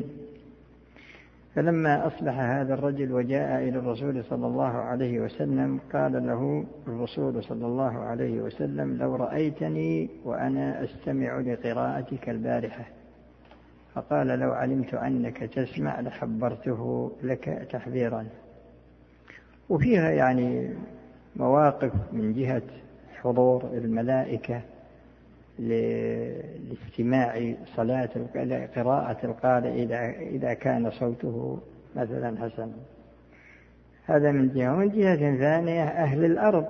فلما أصبح هذا الرجل وجاء إلى الرسول صلى الله عليه وسلم قال له الرسول صلى الله عليه وسلم: لو رأيتني وأنا أستمع لقراءتك البارحة. فقال: لو علمت أنك تسمع لحبرته لك تحذيرا. وفيها يعني مواقف من جهة حضور الملائكة لاستماع صلاة قراءة القارئ إذا كان صوته مثلا حسنا. هذا من جهة. ومن جهة ثانية أهل الأرض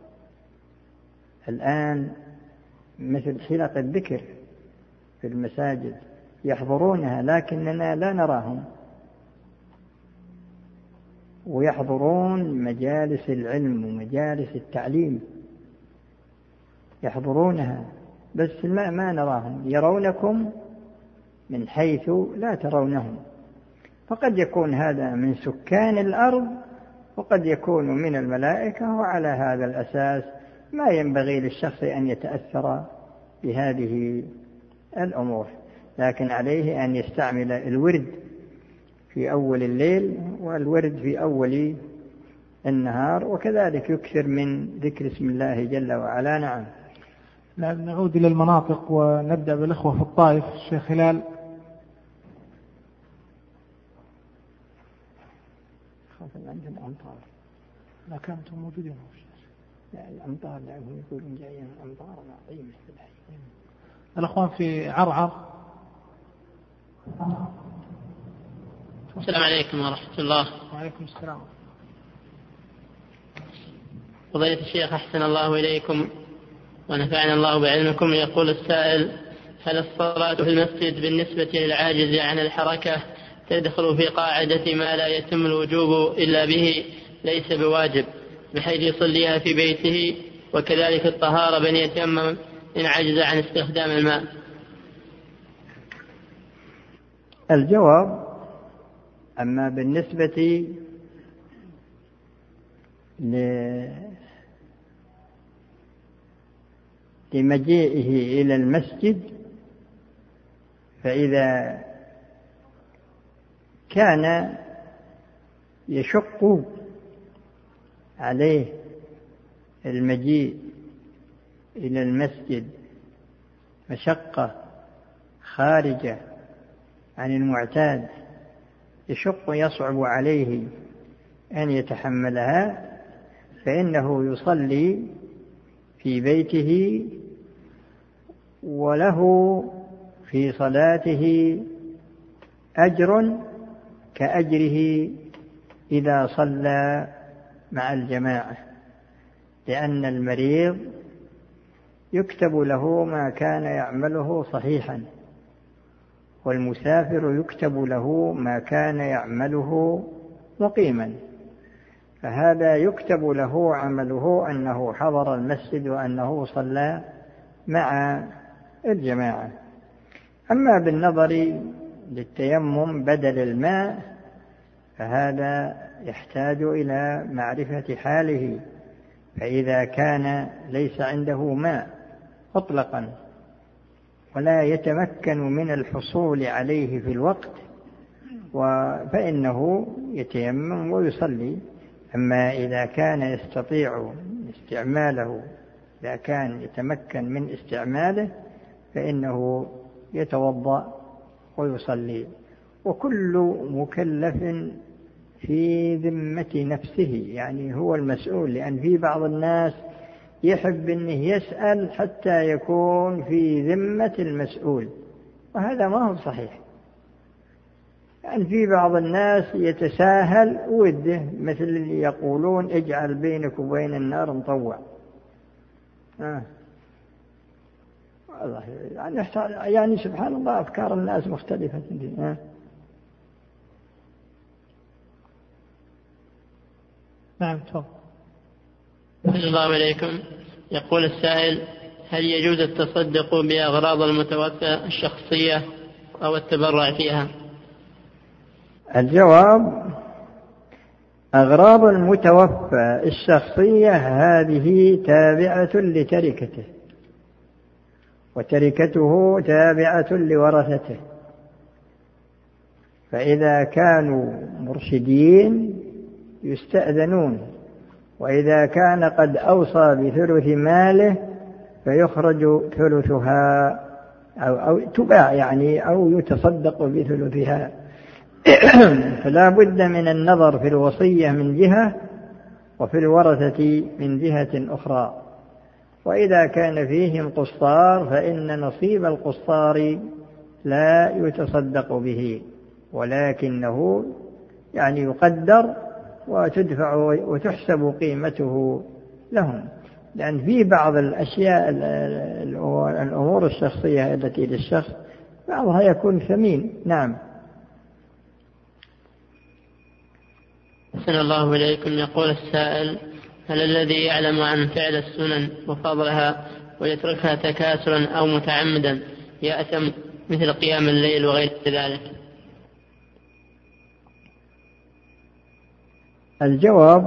الآن مثل حلق الذكر في المساجد يحضرونها لكننا لا نراهم، ويحضرون مجالس العلم ومجالس التعليم يحضرونها بس ما, ما نراهم، يرونكم من حيث لا ترونهم. فقد يكون هذا من سكان الأرض وقد يكون من الملائكة، وعلى هذا الأساس ما ينبغي للشخص أن يتأثر بهذه الأمور، لكن عليه أن يستعمل الورد في أول الليل والورد في أول النهار، وكذلك يكثر من ذكر اسم الله جل وعلا. نعم. نعود إلى المناطق ونبدأ بالإخوة في الطائف. الشيخ هلال. خاف عندهم أمطار. لا كانتم موجودين. لا الأمطار لهم يقولون جايين أمطار عظيمة في الحي. الأخوان في عرعر. السلام عليكم ورحمة الله. وعليكم السلام. فضيلة الشيخ أحسن الله إليكم ونفعنا الله بعلمكم. يقول السائل: هل الصلاة في المسجد بالنسبة للعاجز عن الحركة تدخل في قاعدة ما لا يتم الوجوب إلا به ليس بواجب، بحيث يصليها في بيته؟ وكذلك الطهارة بن يتيمم إن عجز عن استخدام الماء. الجواب: أما بالنسبة لمجيئه إلى المسجد، فإذا كان يشق عليه المجيء إلى المسجد مشقة خارجة عن المعتاد، يشق يصعب عليه أن يتحملها، فإنه يصلي في بيته، وله في صلاته أجر كأجره إذا صلى مع الجماعة، لأن المريض يكتب له ما كان يعمله صحيحا، والمسافر يكتب له ما كان يعمله مقيما، فهذا يكتب له عمله أنه حضر المسجد وأنه صلى مع الجماعة. أما بالنظر للتيمم بدل الماء فهذا يحتاج إلى معرفة حاله، فإذا كان ليس عنده ماء مطلقا ولا يتمكن من الحصول عليه في الوقت فإنه يتيمم ويصلي. أما إذا كان يستطيع استعماله، إذا كان يتمكن من استعماله فإنه يتوضأ ويصلي. وكل مكلف في ذمة نفسه، يعني هو المسؤول، لأن في بعض الناس يحب أنه يسأل حتى يكون في ذمة المسؤول، وهذا ما هو صحيح. يعني في بعض الناس يتساهل وده، مثل اللي يقولون اجعل بينك وبين النار مطوع. آه. يعني, يعني سبحان الله أفكار الناس مختلفة. آه. نعم تفضل. أحسن الله إليكم. يقول السائل: هل يجوز التصدق بأغراض المتوفى الشخصية أو التبرع فيها؟ الجواب: أغراض المتوفى الشخصية هذه تابعة لتركته، وتركته تابعة لورثته، فإذا كانوا مرشدين يستأذنون، وإذا كان قد أوصى بثلث ماله فيخرج ثلثها أو, أو تباع يعني أو يتصدق بثلثها. فلا بد من النظر في الوصية من جهة وفي الورثة من جهة أخرى. وإذا كان فيهم قصار فإن نصيب القصار لا يتصدق به، ولكنه يعني يقدر وتدفع وتحسب قيمته لهم، لأن في بعض الأشياء الأمور الشخصية التي للشخص بعضها يكون ثمين. نعم. أحسن الله إليكم. يقول السائل: هل الذي يعلم عن فعل السنن وفضلها ويتركها تكاسلا أو متعمدا يأثم مثل قيام الليل وغير ذلك؟ الجواب: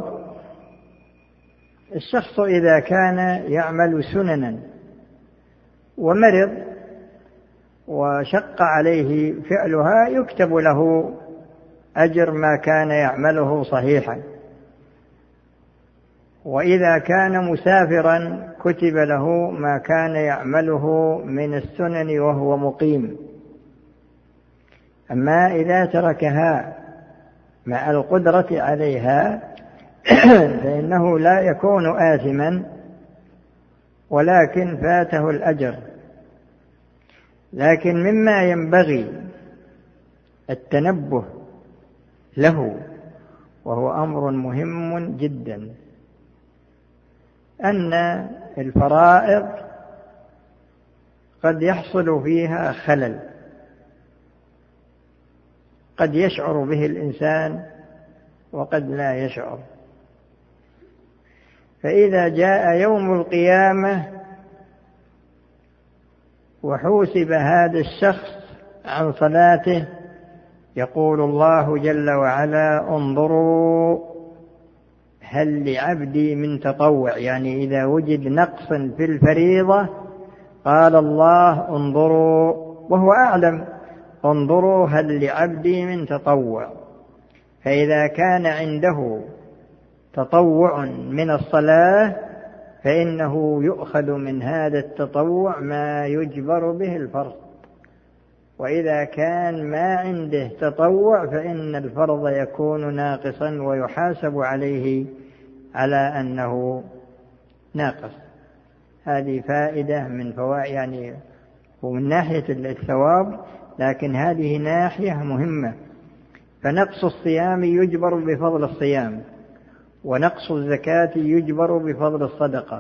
الشخص إذا كان يعمل سننا ومرض وشق عليه فعلها يكتب له أجر ما كان يعمله صحيحا، وإذا كان مسافرا كتب له ما كان يعمله من السنن وهو مقيم. أما إذا تركها مع القدرة عليها فإنه لا يكون آثما، ولكن فاته الأجر. لكن مما ينبغي التنبه له، وهو أمر مهم جدا، أن الفرائض قد يحصل فيها خلل، قد يشعر به الإنسان وقد لا يشعر. فإذا جاء يوم القيامة وحوسب هذا الشخص عن صلاته يقول الله جل وعلا: انظروا هل لعبدي من تطوع. يعني إذا وجد نقص في الفريضة قال الله: انظروا، وهو أعلم، انظروا هل لعبدي من تطوع. فإذا كان عنده تطوع من الصلاة فإنه يؤخذ من هذا التطوع ما يجبر به الفرض، وإذا كان ما عنده تطوع فإن الفرض يكون ناقصا ويحاسب عليه على أنه ناقص. هذه فائدة من فوائد يعني ومن ناحية الثواب، لكن هذه ناحية مهمة. فنقص الصيام يجبر بفضل الصيام، ونقص الزكاة يجبر بفضل الصدقة،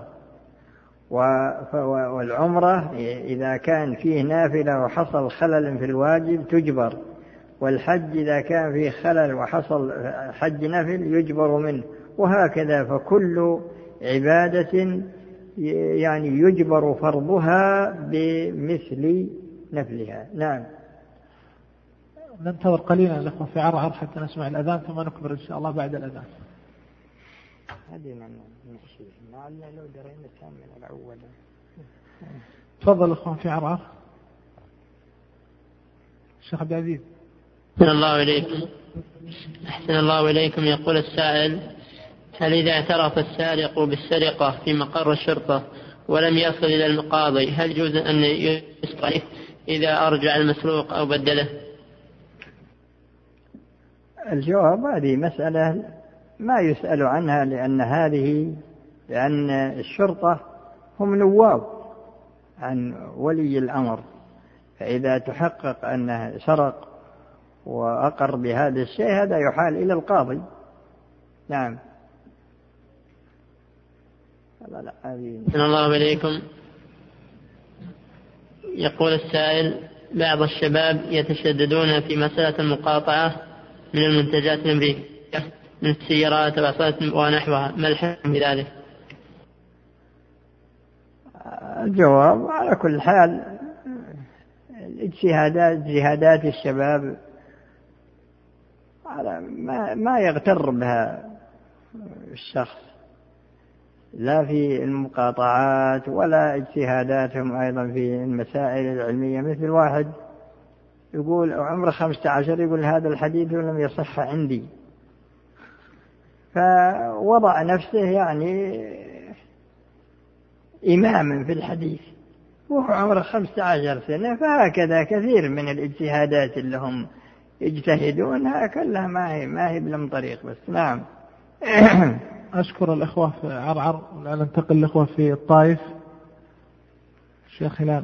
والعمرة إذا كان فيه نافلة وحصل خلل في الواجب تجبر، والحج إذا كان فيه خلل وحصل حج نفل يجبر منه، وهكذا. فكل عبادة يعني يجبر فرضها بمثل نفلها. نعم. ننتظر قليلا الأخوة في عرعر حتى نسمع الأذان ثم نكبر إن شاء الله بعد الأذان. هذه نمشي لعلنا لو درينا كان من الأول. تفضل الأخوة في عرعر. الشيخ عبد العزيز. أحسن الله إليكم. أحسن الله إليكم. يقول السائل: هل إذا اعترف السارق بالسرقة في مقر الشرطة ولم يصل إلى المقاضي هل يجوز أن يسرق إذا أرجع المسروق أو بدله؟ الجواب: هذه مسألة ما يسأل عنها، لأن هذه لأن الشرطة هم نواب عن ولي الأمر، فإذا تحقق أنه سرق وأقر بهذا الشيء هذا يحال إلى القاضي. نعم. أحسن الله إليكم. يقول السائل: بعض الشباب يتشددون في مسألة المقاطعة من المنتجات الأمريكية من السيارات والعصائر ونحوها، ما الحكم بذلك؟ الجواب: على كل حال الاجتهادات جهادات الشباب على ما ما يغتر بها الشخص، لا في المقاطعات ولا اجتهاداتهم أيضا في المسائل العلمية. مثل واحد يقول عمره خمسة عشر يقول هذا الحديث لم يصح عندي، فوضع نفسه يعني إماما في الحديث وهو عمره خمسة عشر سنة. فهكذا كثير من الاجتهادات اللي هم يجتهدون كلها ما هي ما هي بلم طريق بس. نعم. أشكر الأخوة في عرعر، والآن ننتقل الأخوة في الطائف. الشيخ هلال.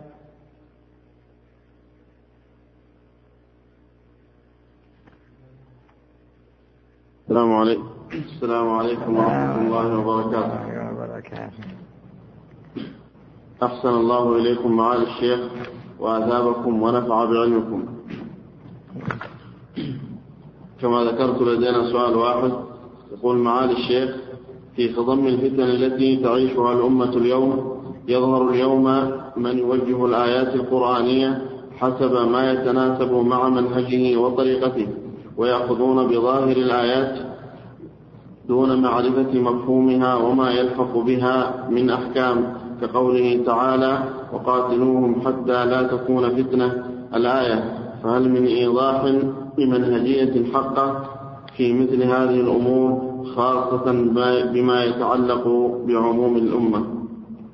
السلام عليكم. السلام عليكم ورحمة الله وبركاته. أحسن الله إليكم معالي الشيخ وأثابكم ونفع بعلمكم. كما ذكرت لدينا سؤال واحد. يقول معالي الشيخ: في خضم الفتن التي تعيشها الأمة اليوم يظهر اليوم من يوجه الآيات القرآنية حسب ما يتناسب مع منهجه وطريقته، ويأخذون بظاهر الآيات دون معرفة مفهومها وما يلحق بها من أحكام، كقوله تعالى: وقاتلوهم حتى لا تكون فتنة الآية. فهل من إيضاح بمنهجية حقة في مثل هذه الأمور، خاصة بما يتعلق بعموم الأمة؟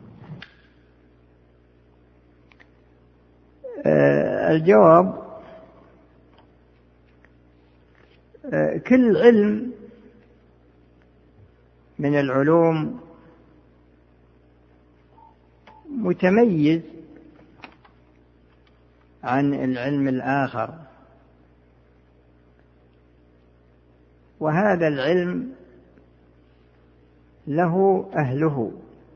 الجواب: كل علم من العلوم متميز عن العلم الآخر، وهذا العلم له أهله،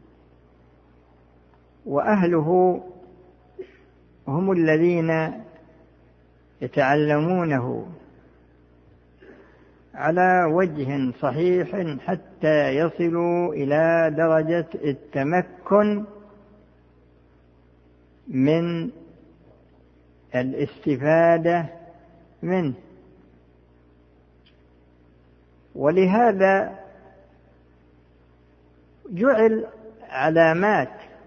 وأهله هم الذين يتعلمونه على وجه صحيح حتى يصلوا إلى درجة التمكن من الاستفادة منه. ولهذا جعل علامات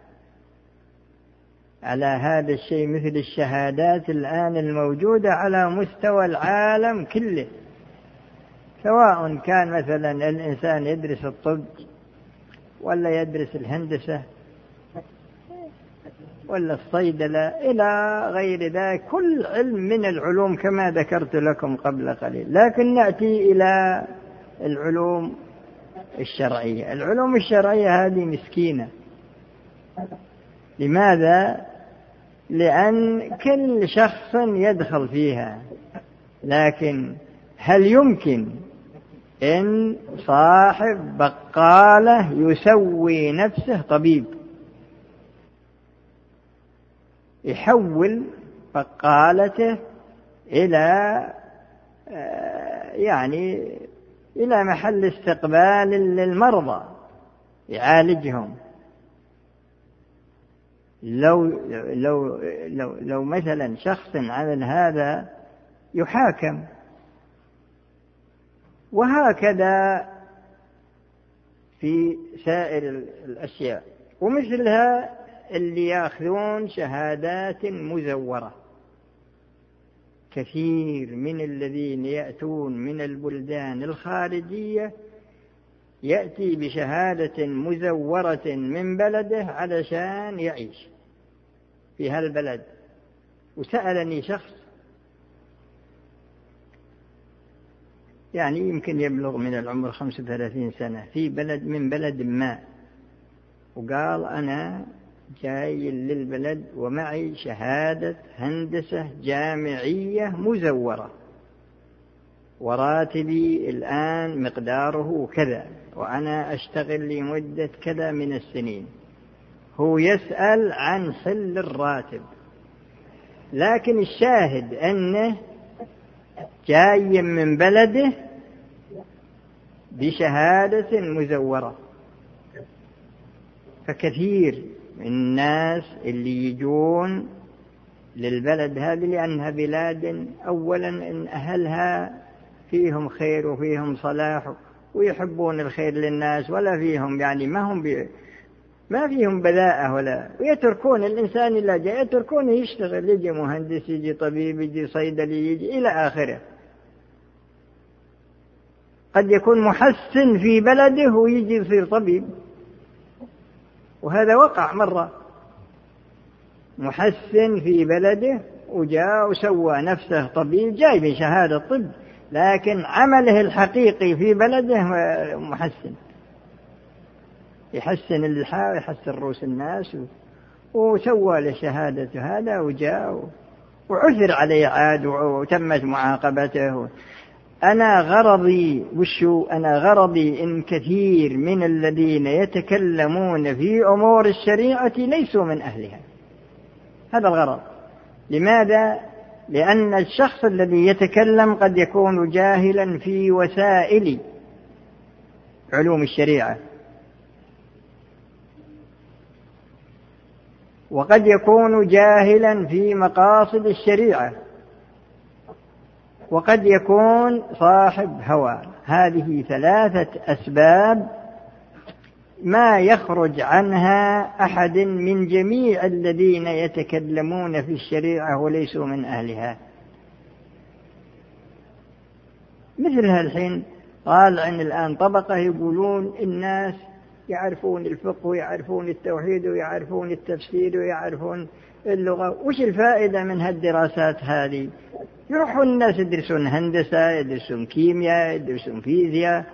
على هذا الشيء مثل الشهادات الآن الموجودة على مستوى العالم كله، سواء كان مثلا الإنسان يدرس الطب ولا يدرس الهندسة ولا الصيدلة إلى غير ذلك، كل علم من العلوم كما ذكرت لكم قبل قليل. لكن نأتي إلى العلوم الشرعية. العلوم الشرعية هذه مسكينة. لماذا؟ لأن كل شخص يدخل فيها، لكن هل يمكن إن صاحب بقالة يسوي نفسه طبيب، يحول بقالته إلى يعني إلى محل استقبال للمرضى يعالجهم؟ لو لو لو لو مثلا شخص عمل هذا يحاكم. وهكذا في سائر الأشياء. ومثلها اللي يأخذون شهادات مزورة، كثير من الذين يأتون من البلدان الخارجية يأتي بشهادة مزورة من بلده علشان يعيش في هالبلد. وسألني شخص يعني يمكن يبلغ من العمر خمسة وثلاثين سنة في بلد من بلد ما، وقال: أنا جاي للبلد ومعي شهادة هندسة جامعية مزورة، وراتبي الآن مقداره كذا، وأنا أشتغل لمدة كذا من السنين. هو يسأل عن حل الراتب، لكن الشاهد أنه جاي من بلده بشهادة مزورة. فكثير من الناس اللي يجون للبلد هذه لأنها بلاد أولا إن أهلها فيهم خير وفيهم صلاح ويحبون الخير للناس ولا فيهم يعني ما هم بي ما فيهم بذاءة ولا، ويتركون الإنسان إلا جاء يتركونه يشتغل، يجي مهندس، يجي طبيب، يجي صيدلي، يجي إلى آخره. قد يكون محسن في بلده ويجي يصير طبيب، وهذا وقع مرة، محسن في بلده وجاء وسوى نفسه طبيب جايب شهادة طب، لكن عمله الحقيقي في بلده محسن، يحسن اللحى ويحسن رؤوس الناس، وسوى له شهادة هذا وجاء وعثر عليه عاد وتمت معاقبته. أنا غرضي وشو أنا غرضي إن كثير من الذين يتكلمون في أمور الشريعة ليسوا من أهلها، هذا الغرض. لماذا؟ لأن الشخص الذي يتكلم قد يكون جاهلا في وسائل علوم الشريعة، وقد يكون جاهلا في مقاصد الشريعة، وقد يكون صاحب هوى. هذه ثلاثة أسباب ما يخرج عنها أحد من جميع الذين يتكلمون في الشريعة وليسوا من أهلها. مثل هالحين قال عن الآن طبقة يقولون الناس يعرفون الفقه ويعرفون التوحيد ويعرفون التفسير ويعرفون اللغة، وش الفائدة من هالدراسات هذه؟ يروحون الناس يدرسون هندسة، يدرسون كيمياء، يدرسون فيزياء،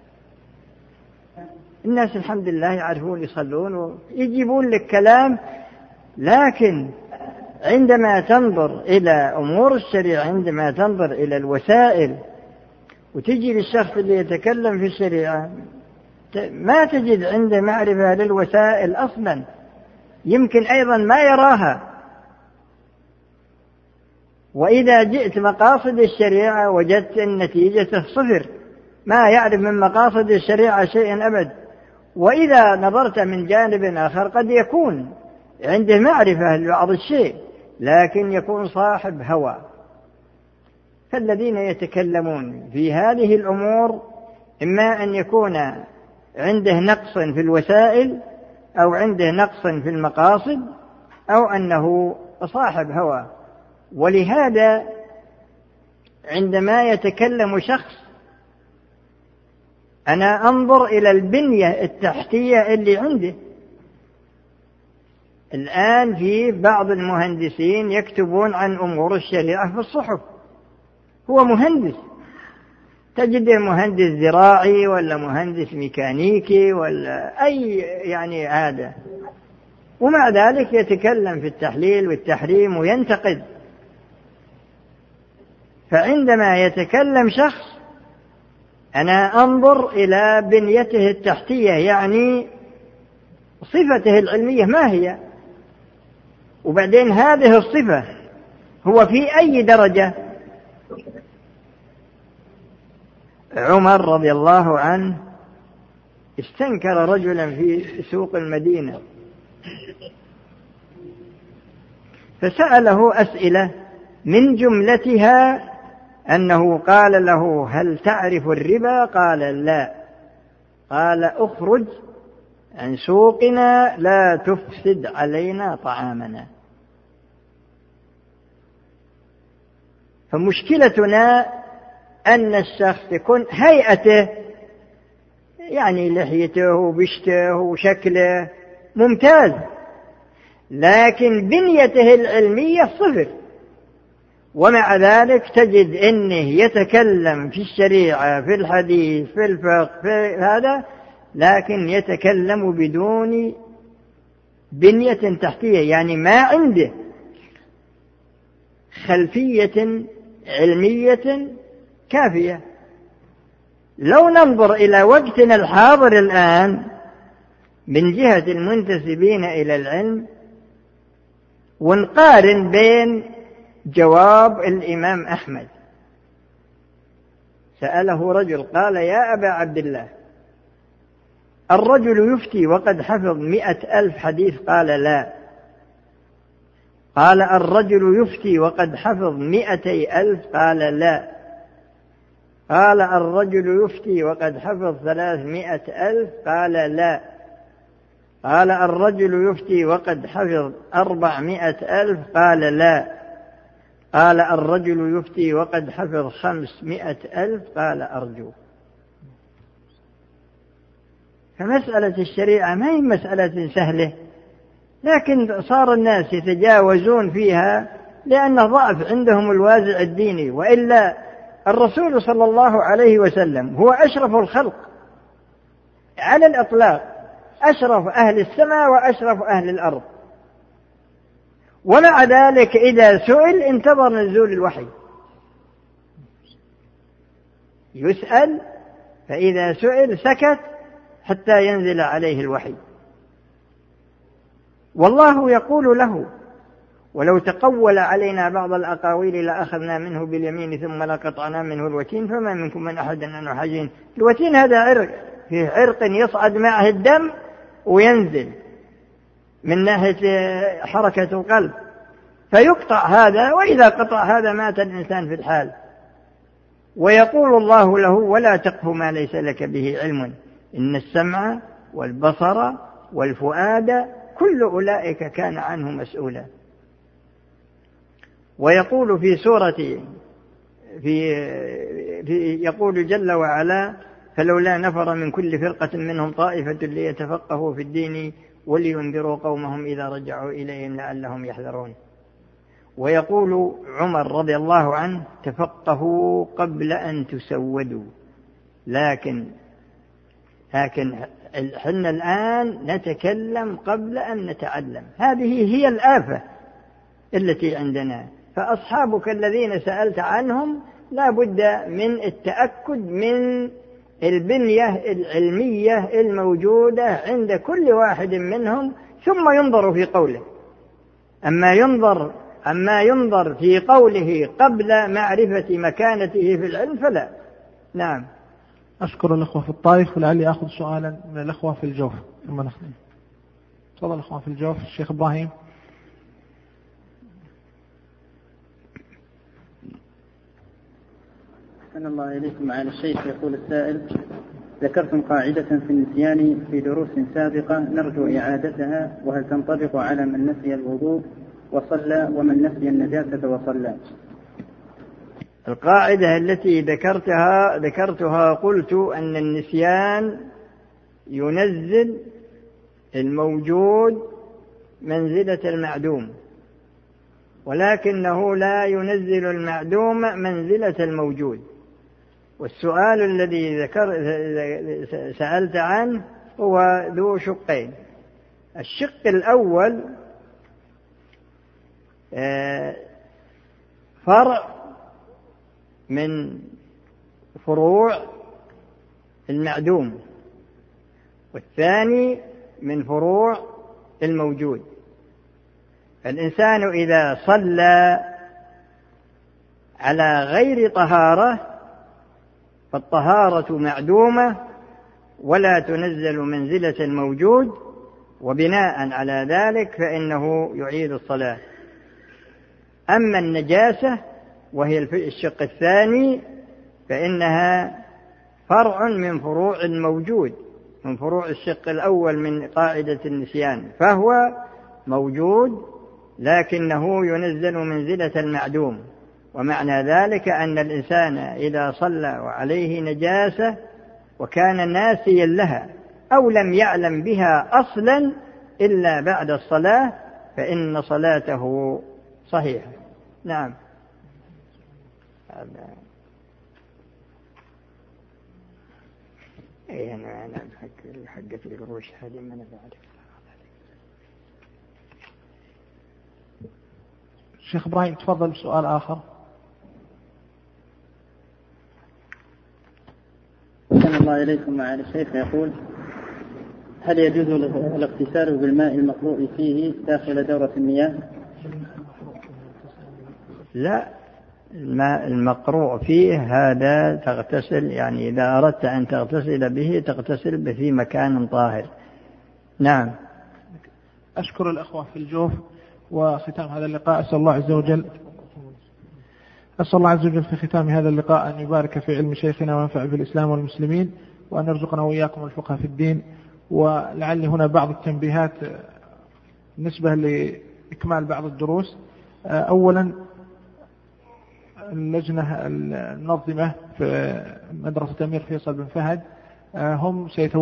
الناس الحمد لله يعرفون يصلون ويجيبون لك كلام، لكن عندما تنظر إلى أمور الشريعة، عندما تنظر إلى الوسائل وتجي للشخص اللي يتكلم في الشريعة ما تجد عنده معرفة للوسائل أصلا، يمكن أيضا ما يراها. وإذا جئت مقاصد الشريعة وجدت النتيجة صفر، ما يعرف من مقاصد الشريعة شيئا أبد. وإذا نظرت من جانب آخر قد يكون عنده معرفة لبعض الشيء لكن يكون صاحب هوى. فالذين يتكلمون في هذه الأمور إما أن يكون عنده نقص في الوسائل أو عنده نقص في المقاصد أو أنه صاحب هوى. ولهذا عندما يتكلم شخص أنا أنظر إلى البنية التحتية اللي عنده. الآن في بعض المهندسين يكتبون عن أمور الشريعة في الصحف، هو مهندس، تجد مهندس زراعي ولا مهندس ميكانيكي ولا أي يعني عادة، ومع ذلك يتكلم في التحليل والتحريم وينتقد. فعندما يتكلم شخص أنا أنظر إلى بنيته التحتية، يعني صفته العلمية ما هي، وبعدين هذه الصفة هو في أي درجة. عمر رضي الله عنه استنكر رجلا في سوق المدينة فسأله أسئلة من جملتها أنه قال له هل تعرف الربا؟ قال لا. قال اخرج عن سوقنا لا تفسد علينا طعامنا. فمشكلتنا أن الشخص تكون هيئته يعني لحيته وبشته وشكله ممتاز، لكن بنيته العلمية صفر، ومع ذلك تجد أنه يتكلم في الشريعة في الحديث في الفقه في هذا، لكن يتكلم بدون بنية تحتية، يعني ما عنده خلفية علمية كافية. لو ننظر إلى وقتنا الحاضر الآن من جهة المنتسبين إلى العلم ونقارن بين جواب الإمام أحمد، سأله رجل قال يا أبا عبد الله الرجل يفتي وقد حفظ مئة ألف حديث؟ قال لا. قال الرجل يفتي وقد حفظ مئتي ألف؟ قال لا. قال الرجل يفتي وقد حفظ ثلاثمائة ألف؟ قال لا. قال الرجل يفتي وقد حفظ أربعمائة ألف؟ قال لا. قال الرجل يفتي وقد حفظ خمسمائة ألف؟ قال أرجو. فمسألة الشريعة ما هي مسألة سهلة، لكن صار الناس يتجاوزون فيها لأن ضعف عندهم الوازع الديني، وإلا الرسول صلى الله عليه وسلم هو أشرف الخلق على الإطلاق، أشرف أهل السماء وأشرف أهل الأرض، ومع ذلك إذا سئل انتظر نزول الوحي. يسأل فإذا سئل سكت حتى ينزل عليه الوحي. والله يقول له: ولو تقول علينا بعض الأقاويل لأخذنا منه باليمين ثم لقطعنا منه الوتين فما منكم من أحد أنه حاجين. الوتين هذا عرق، فيه عرق يصعد معه الدم وينزل من ناحية حركة القلب، فيقطع هذا، وإذا قطع هذا مات الإنسان في الحال. ويقول الله له: ولا تقف ما ليس لك به علم إن السمع والبصر والفؤاد كل أولئك كان عنه مسؤولا. ويقول في سورة في, في يقول جل وعلا: فلولا نفر من كل فرقة منهم طائفة ليتفقهوا في الدين ولينذروا قومهم إذا رجعوا إليهم لعلهم يحذرون. ويقول عمر رضي الله عنه: تفقهوا قبل أن تسودوا. لكن لكن حنا الآن نتكلم قبل أن نتعلم، هذه هي الآفة التي عندنا. فأصحابك الذين سألت عنهم لا بد من التأكد من البنية العلمية الموجودة عند كل واحد منهم، ثم ينظر في قوله. أما ينظر أما ينظر في قوله قبل معرفة مكانته في العلم فلا. نعم. أشكر الأخوة في الطائف، ولعلي أخذ سؤالا من الأخوة في الجوف ثم نختم. تفضل الأخوة في الجوف. الشيخ إبراهيم. أحسن الله إليكم معالي الشيخ. يقول السائل: ذكرتم قاعدة في النسيان في دروس سابقة نرجو إعادتها، وهل تنطبق على من نسي الوضوء وصلى ومن نسي النجاسة وصلى؟ القاعدة التي ذكرتها ذكرتها قلت أن النسيان ينزل الموجود منزلة المعدوم، ولكنه لا ينزل المعدوم منزلة الموجود. والسؤال الذي ذكر سألت عنه هو ذو شقين. الشق الأول فرع من فروع المعدوم، والثاني من فروع الموجود. الإنسان إذا صلى على غير طهارة فالطهارة معدومة ولا تنزل منزلة الموجود، وبناء على ذلك فإنه يعيد الصلاة. أما النجاسة وهي الشق الثاني فإنها فرع من فروع الموجود، من فروع الشق الأول من قاعدة النسيان، فهو موجود لكنه ينزل منزلة المعدوم. ومعنى ذلك أن الإنسان إذا صلى وعليه نجاسة وكان ناسيا لها أو لم يعلم بها أصلا إلا بعد الصلاة فإن صلاته صحيحة. نعم. أي أنا أنا حقة القروش هذه ما أنا بعرف. الشيخ إبراهيم تفضل بسؤال آخر. أحسن الله إليكم معالي الشيخ. يقول: هل يجوز الاغتسال بالماء المقروء فيه داخل دورة المياه؟ لا، الماء المقروء فيه هذا تغتسل، يعني إذا أردت أن تغتسل به تغتسل به في مكان طاهر. نعم. أشكر الأخوة في الجوف، وختام هذا اللقاء أسأل الله عز وجل أسأل الله عز وجل في ختام هذا اللقاء أن يبارك في علم شيخنا وينفع بالإسلام والمسلمين، وأن يرزقنا وإياكم الفقه في الدين. ولعلي هنا بعض التنبيهات بالنسبة لإكمال بعض الدروس. أولا اللجنة المنظمة في مدرسة أمير فيصل بن فهد هم سيتولون